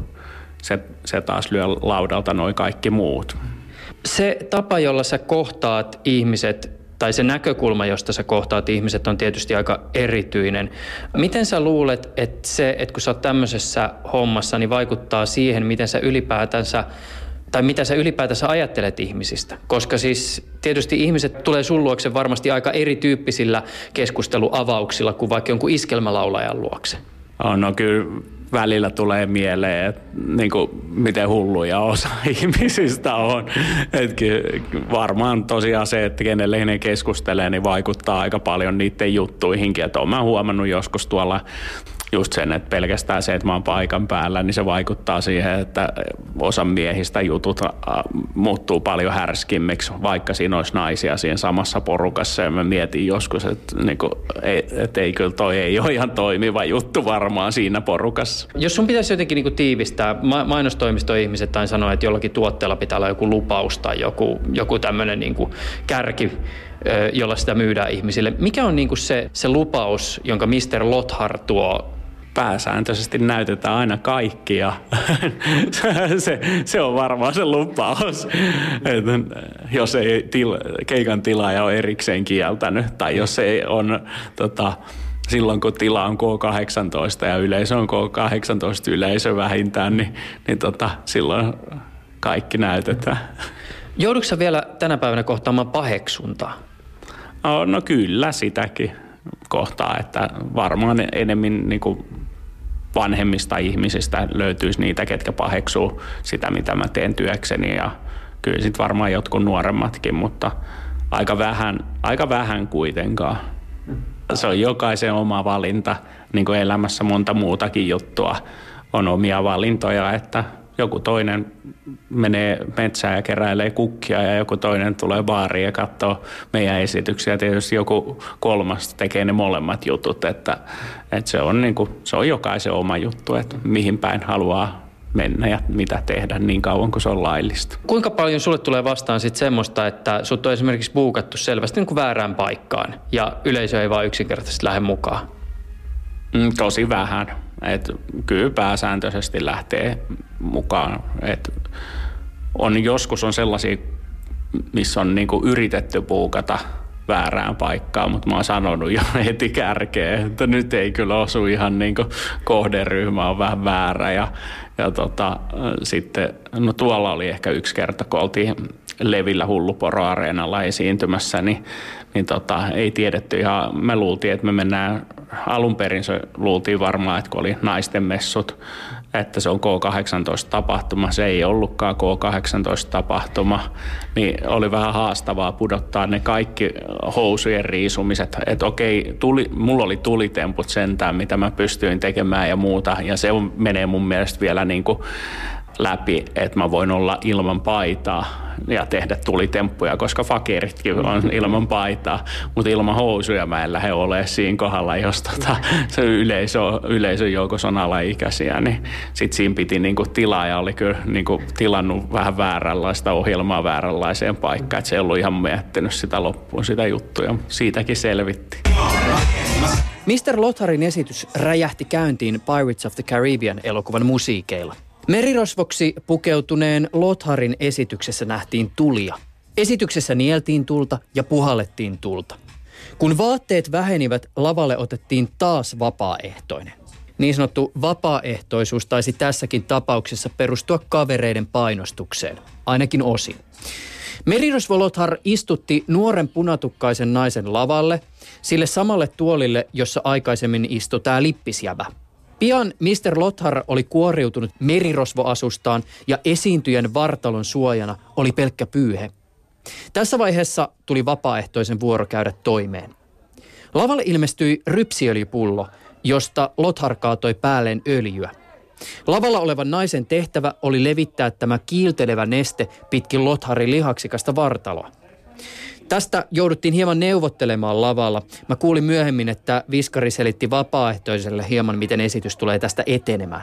se taas lyö laudalta noi kaikki muut. Se tapa, jolla sä kohtaat ihmiset, tai se näkökulma, josta sä kohtaat ihmiset, on tietysti aika erityinen. Miten sä luulet, että se, että kun sä oot tämmöisessä hommassa, niin vaikuttaa siihen, miten sä ylipäätänsä, tai mitä sä ylipäätänsä ajattelet ihmisistä? Koska siis tietysti ihmiset tulee sun luokse varmasti aika erityyppisillä keskusteluavauksilla kuin vaikka jonkun iskelmälaulajan luokse. No kyllä välillä tulee mieleen, että niin kuin, miten hulluja osa ihmisistä on. Varmaan tosiaan se, että kenelle ne keskustelee, niin vaikuttaa aika paljon niiden juttuihinkin. Että olen mä huomannut joskus tuolla just sen, että pelkästään se, että mä oon paikan päällä, niin se vaikuttaa siihen, että osa miehistä jutut muuttuu paljon härskimmiksi, vaikka siinä olisi naisia siinä samassa porukassa. Ja mä mietin joskus, että ei kyllä toi ei ole ihan toimiva juttu varmaan siinä porukassa. Jos sun pitäisi jotenkin niin tiivistää, mainostoimistoihmiset tai sanoa, että jollakin tuotteella pitää olla joku lupaus tai joku tämmöinen niin kärki, jolla sitä myydään ihmisille. Mikä on niin kuin se lupaus, jonka Mr. Lothar tuo? Pääsääntöisesti näytetään aina kaikki ja se on varmaan se lupaus. Että jos ei keikan tilaaja ole erikseen kieltänyt tai jos ei on silloin kun tila on K18 ja yleisö on K18 yleisö vähintään, niin silloin kaikki näytetään. Joudutko sä vielä tänä päivänä kohtaamaan paheksuntaa? No kyllä sitäkin kohtaa, että varmaan enemmän niin kuin vanhemmista ihmisistä löytyisi niitä, ketkä paheksuu sitä, mitä mä teen työkseni ja kyllä sitten varmaan jotkut nuoremmatkin, mutta aika vähän kuitenkaan. Se on jokaisen oma valinta, niin kuin elämässä monta muutakin juttua on omia valintoja, että joku toinen menee metsään ja keräilee kukkia ja joku toinen tulee baariin ja katsoo meidän esityksiä. Tietysti joku kolmas tekee ne molemmat jutut, että se on jokaisen oma juttu, että mihin päin haluaa mennä ja mitä tehdä niin kauan kuin se on laillista. Kuinka paljon sulle tulee vastaan sitten semmoista, että sut on esimerkiksi buukattu selvästi niin kuin väärään paikkaan ja yleisö ei vaan yksinkertaisesti lähde mukaan? Tosi vähän. Kyllä pääsääntöisesti lähtee mukaan. Joskus on sellaisia, missä on niinku yritetty buukata väärään paikkaan, mutta mä oon sanonut jo heti kärkeen, että nyt ei kyllä osu ihan niinku kohderyhmä on vähän väärä. Ja sitten, no tuolla oli ehkä yksi kerta, kun oltiin Levillä Hulluporo-areenalla esiintymässä, niin ei tiedetty ihan, me luultiin, että me mennään, alun perin se luultiin varmaan, että kun oli naisten messut, että se on K18-tapahtuma. Se ei ollutkaan K18-tapahtuma, niin oli vähän haastavaa pudottaa ne kaikki housujen riisumiset. Että okei, mulla oli tulitemput sentään, mitä mä pystyin tekemään ja muuta, ja se menee mun mielestä vielä niin kuin läpi, että mä voin olla ilman paitaa ja tehdä tulitemppuja, koska fakiritkin on ilman paitaa, mutta ilman housuja mä en lähde olemaan siinä kohdalla, jos se yleisön joukossa on alaikäisiä, niin sit siinä piti niinku tilaaja oli kyllä niinku tilannut vähän vääränlaista ohjelmaa vääränlaiseen paikkaan, että se ei ollut ihan miettinyt sitä loppuun sitä juttuja, siitäkin selvittiin. Mr. Lotharin esitys räjähti käyntiin Pirates of the Caribbean -elokuvan musiikeilla. Merirosvoksi pukeutuneen Lotharin esityksessä nähtiin tulia. Esityksessä nieltiin tulta ja puhallettiin tulta. Kun vaatteet vähenivät, lavalle otettiin taas vapaaehtoinen. Niin sanottu vapaaehtoisuus taisi tässäkin tapauksessa perustua kavereiden painostukseen, ainakin osin. Merirosvo Lothar istutti nuoren punatukkaisen naisen lavalle, sille samalle tuolille, jossa aikaisemmin istui tää lippisjävä. Pian Mr. Lothar oli kuoriutunut merirosvoasustaan ja esiintyjän vartalon suojana oli pelkkä pyyhe. Tässä vaiheessa tuli vapaaehtoisen vuoro käydä toimeen. Lavalle ilmestyi rypsiöljypullo, josta Lothar kaatoi päälleen öljyä. Lavalla olevan naisen tehtävä oli levittää tämä kiiltelevä neste pitkin Lotharin lihaksikasta vartaloa. Tästä jouduttiin hieman neuvottelemaan lavalla. Mä kuulin myöhemmin, että viskari selitti vapaaehtoiselle hieman, miten esitys tulee tästä etenemään.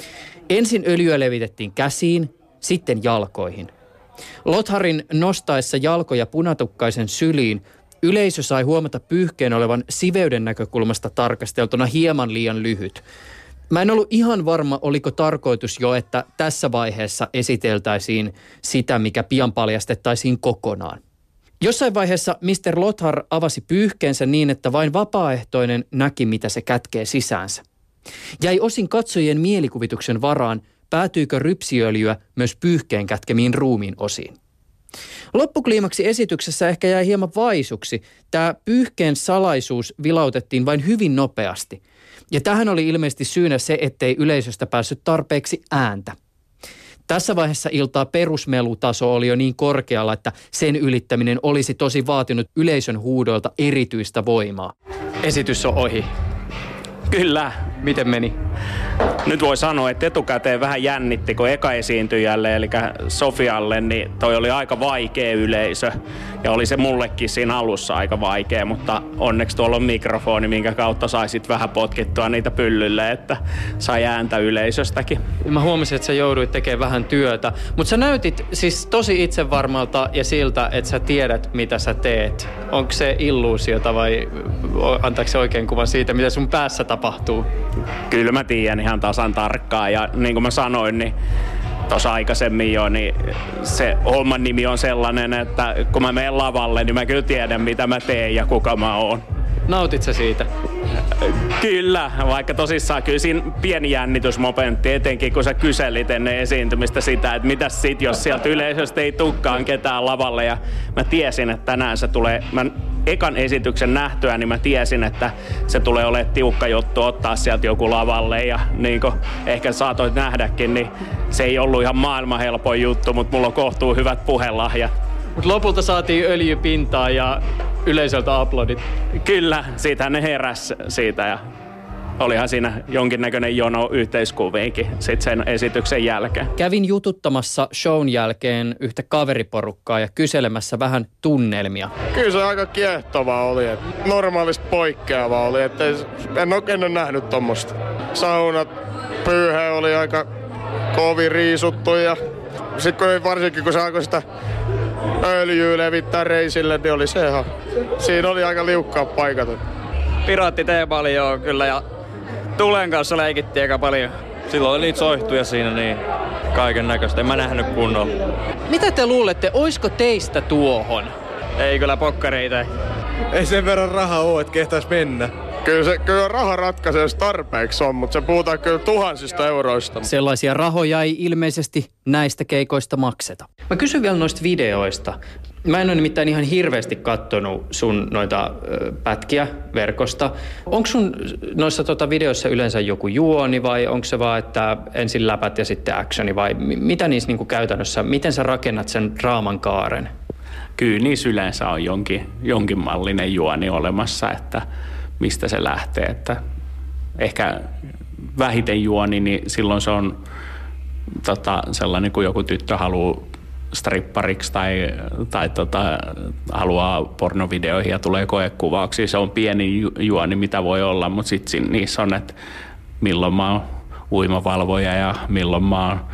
Ensin öljyä levitettiin käsiin, sitten jalkoihin. Lotharin nostaessa jalkoja punatukkaisen syliin yleisö sai huomata pyyhkeen olevan siveyden näkökulmasta tarkasteltuna hieman liian lyhyt. Mä en ollut ihan varma, oliko tarkoitus jo, että tässä vaiheessa esiteltäisiin sitä, mikä pian paljastettaisiin kokonaan. Jossain vaiheessa Mr. Lothar avasi pyyhkeensä niin, että vain vapaaehtoinen näki, mitä se kätkee sisäänsä. Jäi osin katsojien mielikuvituksen varaan, päätyykö rypsiöljyä myös pyyhkeen kätkemiin ruumiin osiin. Loppukliimaksi esityksessä ehkä jäi hieman vaisuksi. Tämä pyyhkeen salaisuus vilautettiin vain hyvin nopeasti. Ja tähän oli ilmeisesti syynä se, ettei yleisöstä päässyt tarpeeksi ääntä. Tässä vaiheessa iltaa perusmelutaso oli jo niin korkealla, että sen ylittäminen olisi tosi vaatinut yleisön huudoilta erityistä voimaa. Esitys on ohi. Kyllä. Miten meni? Nyt voi sanoa, että etukäteen vähän jännitti, kun eka esiintyjälle, eli Sofialle, niin toi oli aika vaikea yleisö. Ja oli se mullekin siinä alussa aika vaikea, mutta onneksi tuolla on mikrofoni, minkä kautta saisit vähän potkittua niitä pyllylle, että sai ääntä yleisöstäkin. Mä huomasin, että sä jouduit tekemään vähän työtä, mutta sä näytit siis tosi itsevarmalta ja siltä, että sä tiedät, mitä sä teet. Onko se illuusiota vai antaako se oikein kuvan siitä, mitä sun päässä tapahtuu? Kyllä mä tiedän ihan tasan tarkkaan ja niin kuin mä sanoin, niin tuossa aikaisemmin jo, niin se homman nimi on sellainen, että kun mä menen lavalle, niin mä kyllä tiedän, mitä mä teen ja kuka mä oon. Nautit sä siitä? Kyllä, vaikka tosissaan kyllä siinä pieni jännitysmomentti, etenkin kun sä kyselit ennen esiintymistä sitä, että mitäs sit, jos sieltä yleisöstä ei tulekaan ketään lavalle. Ja mä tiesin, että tänään se tulee, mä ekan esityksen nähtyä, niin mä tiesin, että se tulee olemaan tiukka juttu ottaa sieltä joku lavalle. Ja niin kuin ehkä saatoit nähdäkin, niin se ei ollut ihan maailman helpoin juttu, mutta mulla on kohtuu hyvät puhelahjat. Mutta lopulta saatiin öljypintaa ja yleisöltä aplodit. Kyllä, siitä ne heräs siitä ja olihan siinä jonkinnäköinen jono yhteiskuviinkin sit sen esityksen jälkeen. Kävin jututtamassa shown jälkeen yhtä kaveriporukkaa ja kyselemässä vähän tunnelmia. Kyllä se aika kiehtovaa oli, että normaalista poikkeavaa oli, että en oikein nähnyt tommoista. Saunat, pyyhe oli aika kovin riisuttu ja sitten varsinkin kun se alkoi sitä öljyä levittää reisille, niin oli se ihan, siinä oli aika liukkaat paikat. Piraattiteema oli joo kyllä ja tulen kanssa leikittiin aika paljon. Silloin oli niitä soihtuja siinä niin kaiken näköistä, en mä nähnyt kunnolla. Mitä te luulette, oisko teistä tuohon? Ei kyllä pokkareita. Ei sen verran rahaa oo, että kehtais mennä. Kyllä raha ratkaisee, jos tarpeeksi on, mutta se puhutaan kyllä tuhansista euroista. Sellaisia rahoja ei ilmeisesti näistä keikoista makseta. Mä kysyn vielä noista videoista. Mä en ole nimittäin ihan hirveästi katsonut sun noita pätkiä verkosta. Onko sun noissa videoissa yleensä joku juoni vai onko se vaan, että ensin läpät ja sitten actioni vai mitä niissä niinku käytännössä, miten sä rakennat sen draaman kaaren? Kyllä niissä yleensä on jonkin mallinen juoni olemassa, että mistä se lähtee. Että ehkä vähiten juoni, niin silloin se on sellainen, kun joku tyttö haluaa strippariksi tai haluaa pornovideoihin ja tulee koekuvauksia. Se on pieni juoni, mitä voi olla, mutta sitten niissä on, että milloin mä oon uimavalvoja ja milloin mä oon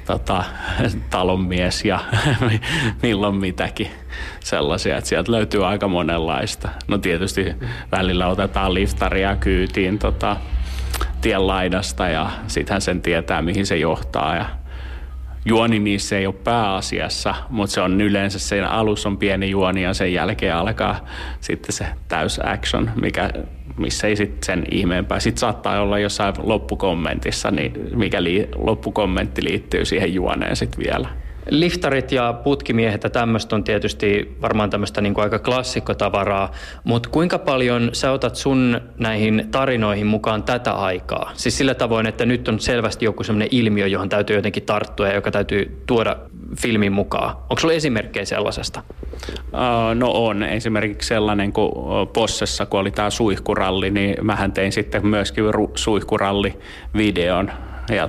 talonmies ja milloin mitäkin sellaisia, että sieltä löytyy aika monenlaista. No tietysti välillä otetaan liftaria kyytiin tien laidasta ja sittenhän sen tietää, mihin se johtaa ja juoni niissä ei ole pääasiassa, mutta se on yleensä, sen alussa on pieni juoni ja sen jälkeen alkaa sitten se täys action, missä ei sitten sen ihmeempää. Sitten saattaa olla jossain loppukommentissa, niin mikäli loppukommentti liittyy siihen juoneen sitten vielä. Liftarit ja putkimiehet ja tämmöistä on tietysti varmaan tämmöistä niin kuin aika klassikkotavaraa, mutta kuinka paljon sä otat sun näihin tarinoihin mukaan tätä aikaa? Siis sillä tavoin, että nyt on selvästi joku semmoinen ilmiö, johon täytyy jotenkin tarttua ja joka täytyy tuoda filmin mukaan. Onko sulla esimerkkejä sellaisesta? No on. Esimerkiksi sellainen, kun Possessa, kun oli tämä suihkuralli, niin mähän tein sitten myöskin suihkuralli-videon ja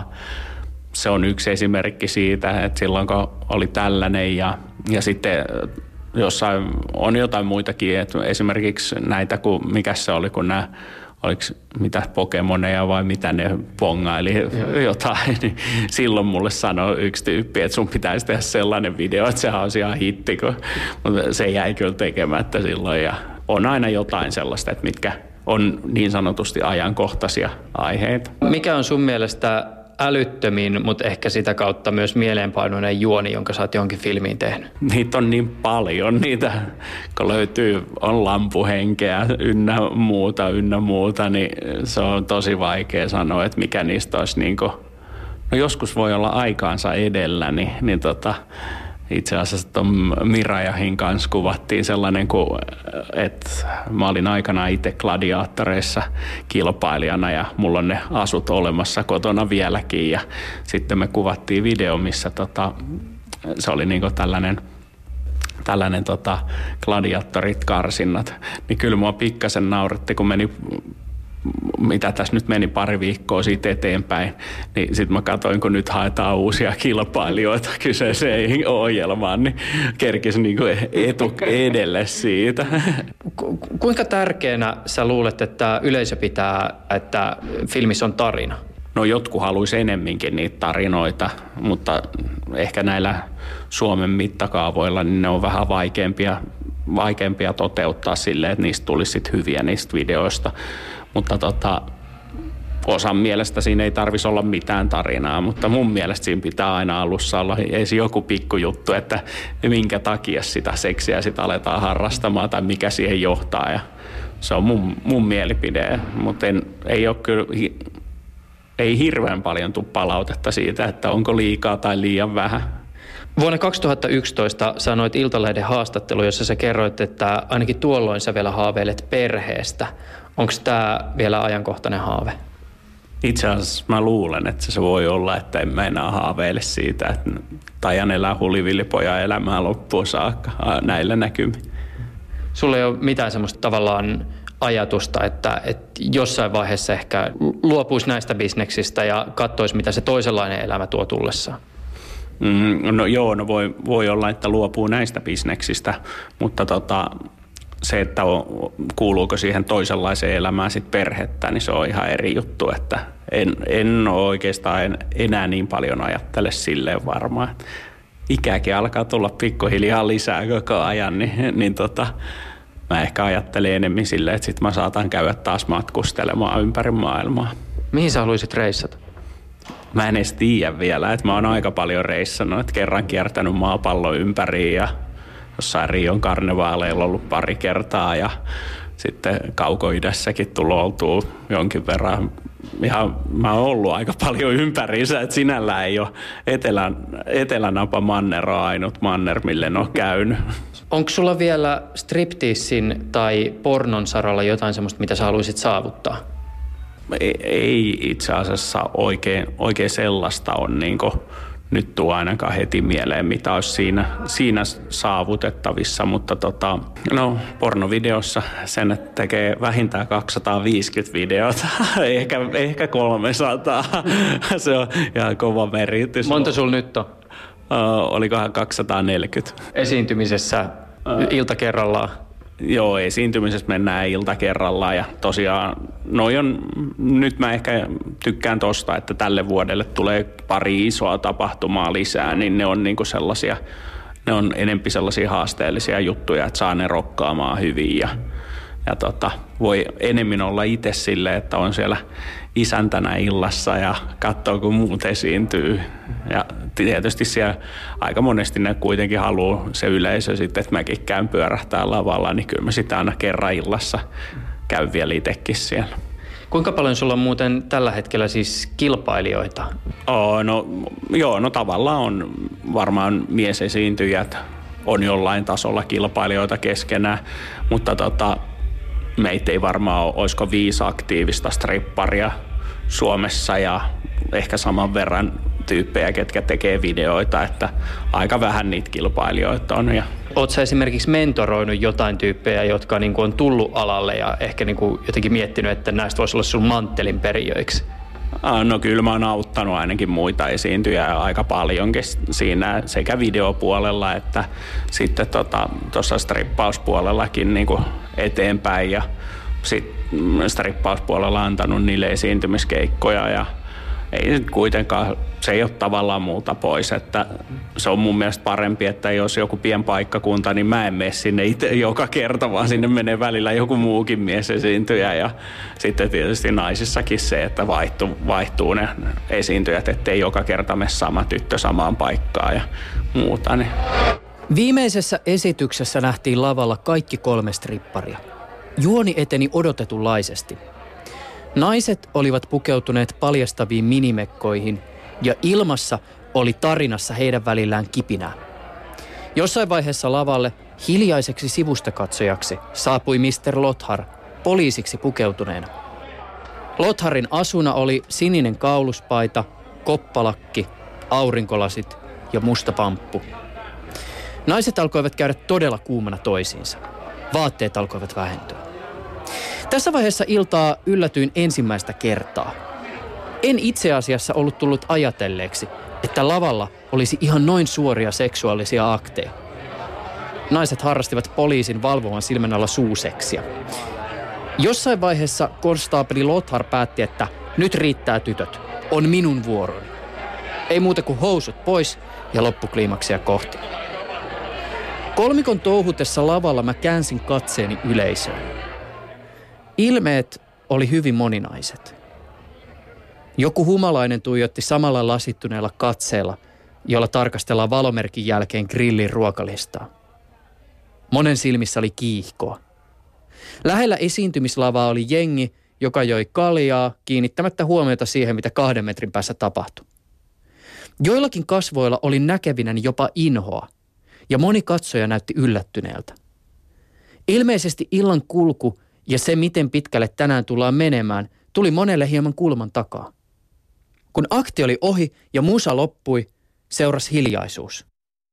se on yksi esimerkki siitä, että silloin kun oli tällainen ja sitten jossain on jotain muitakin, että esimerkiksi näitä, mikä se oli, kun nämä, oliko mitä Pokemoneja vai mitä ne bongaili jotain, niin silloin mulle sanoi yksi tyyppi, että sun pitäisi tehdä sellainen video, että sehän olisi ihan hitti, mutta se jäi kyllä tekemättä silloin ja on aina jotain sellaista, että mitkä on niin sanotusti ajankohtaisia aiheita. Mikä on sun mielestä älyttömin, mutta ehkä sitä kautta myös mieleenpainoinen juoni, jonka sä oot johonkin filmiin tehnyt? Niitä on niin paljon. Niitä, kun löytyy, on lampuhenkeä ynnä muuta, niin se on tosi vaikea sanoa, että mikä niistä olisi no joskus voi olla aikaansa edellä, niin itse asiassa tuon Mirajahin kanssa kuvattiin sellainen, että mä olin aikanaan itse gladiaattoreissa kilpailijana ja mulla on ne asut olemassa kotona vieläkin ja sitten me kuvattiin video, missä se oli niinku tällainen gladiaattorit karsinnat, niin kyllä mua pikkasen nauratti, kun mitä tässä nyt meni pari viikkoa siitä eteenpäin, niin sitten mä katsoin, kun nyt haetaan uusia kilpailijoita kyseiseen ohjelmaan, niin kerkisi niinku edelle siitä. Kuinka tärkeänä sä luulet, että yleisö pitää, että filmissä on tarina? No jotkut haluaisi enemminkin niitä tarinoita, mutta ehkä näillä Suomen mittakaavoilla niin ne on vähän vaikeampia toteuttaa silleen, että niistä tulisi sit hyviä niistä videoista. Mutta osan mielestä siinä ei tarvitsisi olla mitään tarinaa, mutta mun mielestä siinä pitää aina alussa olla edes joku pikkujuttu, että minkä takia sitä seksiä sitä aletaan harrastamaan tai mikä siihen johtaa. Ja se on mun mielipide, mutta ei ole kyllä, ei hirveän paljon tule palautetta siitä, että onko liikaa tai liian vähän. Vuonna 2011 sanoit Iltalehden haastattelu, jossa sä kerroit, että ainakin tuolloin sä vielä haaveilet perheestä. Onko tämä vielä ajankohtainen haave? Itse asiassa mä luulen, että se voi olla, että en mä enää haaveile siitä, että taian elää hulivillipojan elämää loppuun saakka näillä näkymin. Sulla ei ole mitään semmoista tavallaan ajatusta, että jossain vaiheessa ehkä luopuisi näistä bisneksistä ja katsoisi, mitä se toisenlainen elämä tuo tullessaan? No joo, no voi olla, että luopuu näistä bisneksistä, mutta se, että kuuluuko siihen toisenlaiseen elämään sit perhettä, niin se on ihan eri juttu, että en ole oikeastaan enää niin paljon ajattele silleen varmaan. Ikäkin alkaa tulla pikkuhiljaa lisää koko ajan, niin mä ehkä ajattelen enemmän silleen, että sit mä saatan käydä taas matkustelemaan ympäri maailmaa. Mihin sä haluaisit reissata? Mä en edes tiedä vielä, että mä oon aika paljon reissannut, että kerran kiertänyt maapallon ympäriin ja jossain Rion karnevaaleilla ollut pari kertaa ja sitten Kaukoidässäkin tullut oltua jonkin verran. Ihan mä oon ollut aika paljon ympäriinsä, että sinällään ei ole etelänapa manner ainut manner, mille en ole käynyt. Onko sulla vielä stripteasin tai pornon saralla jotain semmoista, mitä sä haluaisit saavuttaa? Ei itse asiassa oikein sellaista on nyt tuo ainakaan heti mieleen, mitä olisi siinä saavutettavissa, mutta pornovideossa sen tekee vähintään 250 videota, ehkä 300. Se on ihan kova meritys. Monta sulla nyt on? Olikohan 240. Esiintymisessä ilta kerrallaan? Joo, esiintymisessä mennään ilta kerrallaan ja tosiaan nyt mä ehkä tykkään tosta, että tälle vuodelle tulee pari isoa tapahtumaa lisää, niin ne on ne on enempi sellaisia haasteellisia juttuja, että saa ne rokkaamaan hyvin ja voi enemmän olla itse silleen, että on siellä isäntänä illassa ja katsoo, kun muut esiintyy. Ja tietysti siellä aika monesti ne kuitenkin haluaa se yleisö sitten, että mäkin käyn pyörähtää lavalla, niin kyllä mä sitä aina kerran illassa käyn vielä itsekin siellä. Kuinka paljon sulla on muuten tällä hetkellä siis kilpailijoita? No tavallaan on varmaan miesesiintyjät on jollain tasolla kilpailijoita keskenään, mutta meitä ei varmaan ole, olisiko 5 aktiivista stripparia Suomessa ja ehkä saman verran tyyppejä, ketkä tekee videoita, että aika vähän niitä kilpailijoita on. Ootko sä esimerkiksi mentoroinut jotain tyyppejä, jotka on tullut alalle ja ehkä jotenkin miettinyt, että näistä voisi olla sun manttelin perijöiksi? No kyllä mä oon auttanut ainakin muita esiintyjä aika paljonkin siinä sekä videopuolella että sitten tuossa strippauspuolellakin eteenpäin ja sitten strippauspuolella antanut niille esiintymiskeikkoja ja ei nyt kuitenkaan, se ei ole tavallaan multa pois, että se on mun mielestä parempi, että jos joku pien paikkakunta, niin mä en mene sinne itse joka kerta, vaan sinne menee välillä joku muukin mies esiintyjä ja sitten tietysti naisissakin se, että vaihtuu ne esiintyjät, ettei joka kerta mene sama tyttö samaan paikkaan ja muuta. Niin. Viimeisessä esityksessä nähtiin lavalla kaikki 3 stripparia. Juoni eteni odotetunlaisesti. Naiset olivat pukeutuneet paljastaviin minimekkoihin ja ilmassa oli tarinassa heidän välillään kipinää. Jossain vaiheessa lavalle hiljaiseksi sivustakatsojaksi saapui Mr. Lothar poliisiksi pukeutuneena. Lotharin asuna oli sininen kauluspaita, koppalakki, aurinkolasit ja musta pamppu. Naiset alkoivat käydä todella kuumana toisiinsa. Vaatteet alkoivat vähentyä. Tässä vaiheessa iltaa yllätyin ensimmäistä kertaa. En itse asiassa ollut tullut ajatelleeksi, että lavalla olisi ihan noin suoria seksuaalisia akteja. Naiset harrastivat poliisin valvovan silmän alla suuseksiä. Jossain vaiheessa konstaapeli Lothar päätti, että nyt riittää tytöt, on minun vuoroni. Ei muuta kuin housut pois ja loppukliimaksia kohti. Kolmikon touhutessa lavalla mä käänsin katseeni yleisöön. Ilmeet oli hyvin moninaiset. Joku humalainen tuijotti samalla lasittuneella katseella, jolla tarkastellaan valomerkin jälkeen grillin ruokalistaa. Monen silmissä oli kiihkoa. Lähellä esiintymislavaa oli jengi, joka joi kaljaa kiinnittämättä huomiota siihen, mitä 2 metrin päässä tapahtui. Joillakin kasvoilla oli näkevinäni jopa inhoa, ja moni katsoja näytti yllättyneeltä. Ilmeisesti illan kulku ja se, miten pitkälle tänään tullaan menemään, tuli monelle hieman kulman takaa. Kun akti oli ohi ja musa loppui, seurasi hiljaisuus.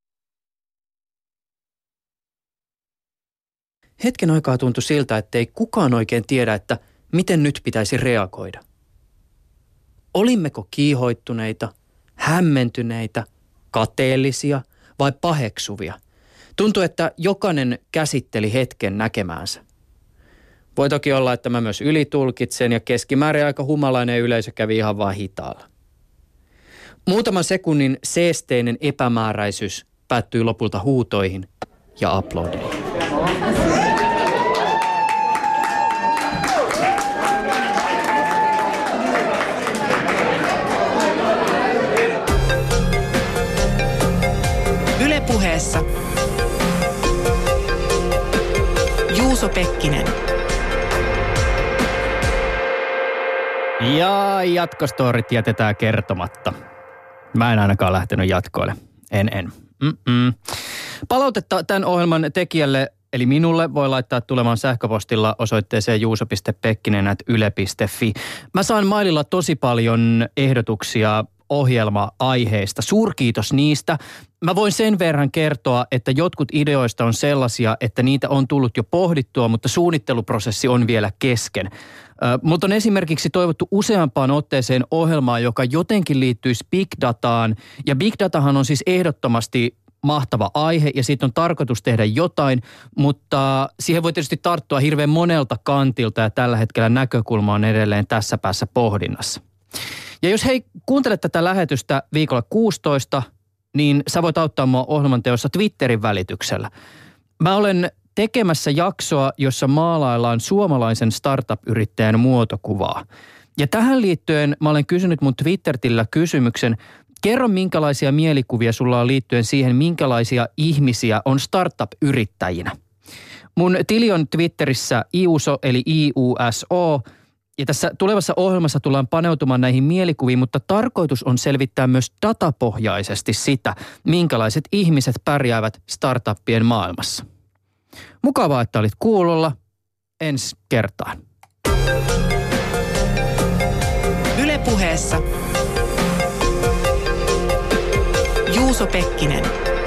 Hetken aikaa tuntui siltä, ettei kukaan oikein tiedä, että miten nyt pitäisi reagoida. Olimmeko kiihoittuneita, hämmentyneitä, kateellisia vai paheksuvia? Tuntui, että jokainen käsitteli hetken näkemäänsä. Voi toki olla, että mä myös ylitulkitsen ja keskimäärin aika humalainen yleisö kävi ihan vaan hitaalla. Muutaman sekunnin seesteinen epämääräisyys päättyi lopulta huutoihin ja aplodeihin. Yle Puheessa Juuso Pekkinen. Ja jatkostorit jätetään kertomatta. Mä en ainakaan lähtenyt jatkoille. En. Palautetta tämän ohjelman tekijälle, eli minulle, voi laittaa tulemaan sähköpostilla osoitteeseen juuso.pekkinen@yle.fi. Mä saan maililla tosi paljon ehdotuksia ohjelma-aiheista. Suurkiitos niistä. Mä voin sen verran kertoa, että jotkut ideoista on sellaisia, että niitä on tullut jo pohdittua, mutta suunnitteluprosessi on vielä kesken. Mutta on esimerkiksi toivottu useampaan otteeseen ohjelmaa, joka jotenkin liittyisi big dataan. Ja big datahan on siis ehdottomasti mahtava aihe ja siitä on tarkoitus tehdä jotain, mutta siihen voi tietysti tarttua hirveän monelta kantilta ja tällä hetkellä näkökulma on edelleen tässä päässä pohdinnassa. Ja jos hei, kuuntelet tätä lähetystä viikolla 16, niin sä voit auttaa mua ohjelman teossa Twitterin välityksellä. Mä olen tekemässä jaksoa, jossa maalaillaan suomalaisen startup-yrittäjän muotokuvaa. Ja tähän liittyen mä olen kysynyt mun Twitterillä kysymyksen, kerro minkälaisia mielikuvia sulla on liittyen siihen, minkälaisia ihmisiä on startup-yrittäjinä. Mun tili on Twitterissä iuso eli IUSO. Ja tässä tulevassa ohjelmassa tullaan paneutumaan näihin mielikuviin, mutta tarkoitus on selvittää myös datapohjaisesti sitä, minkälaiset ihmiset pärjäävät startuppien maailmassa. Mukavaa, että olit kuulolla. Ensi kertaan. Yle Puheessa Juuso Pekkinen.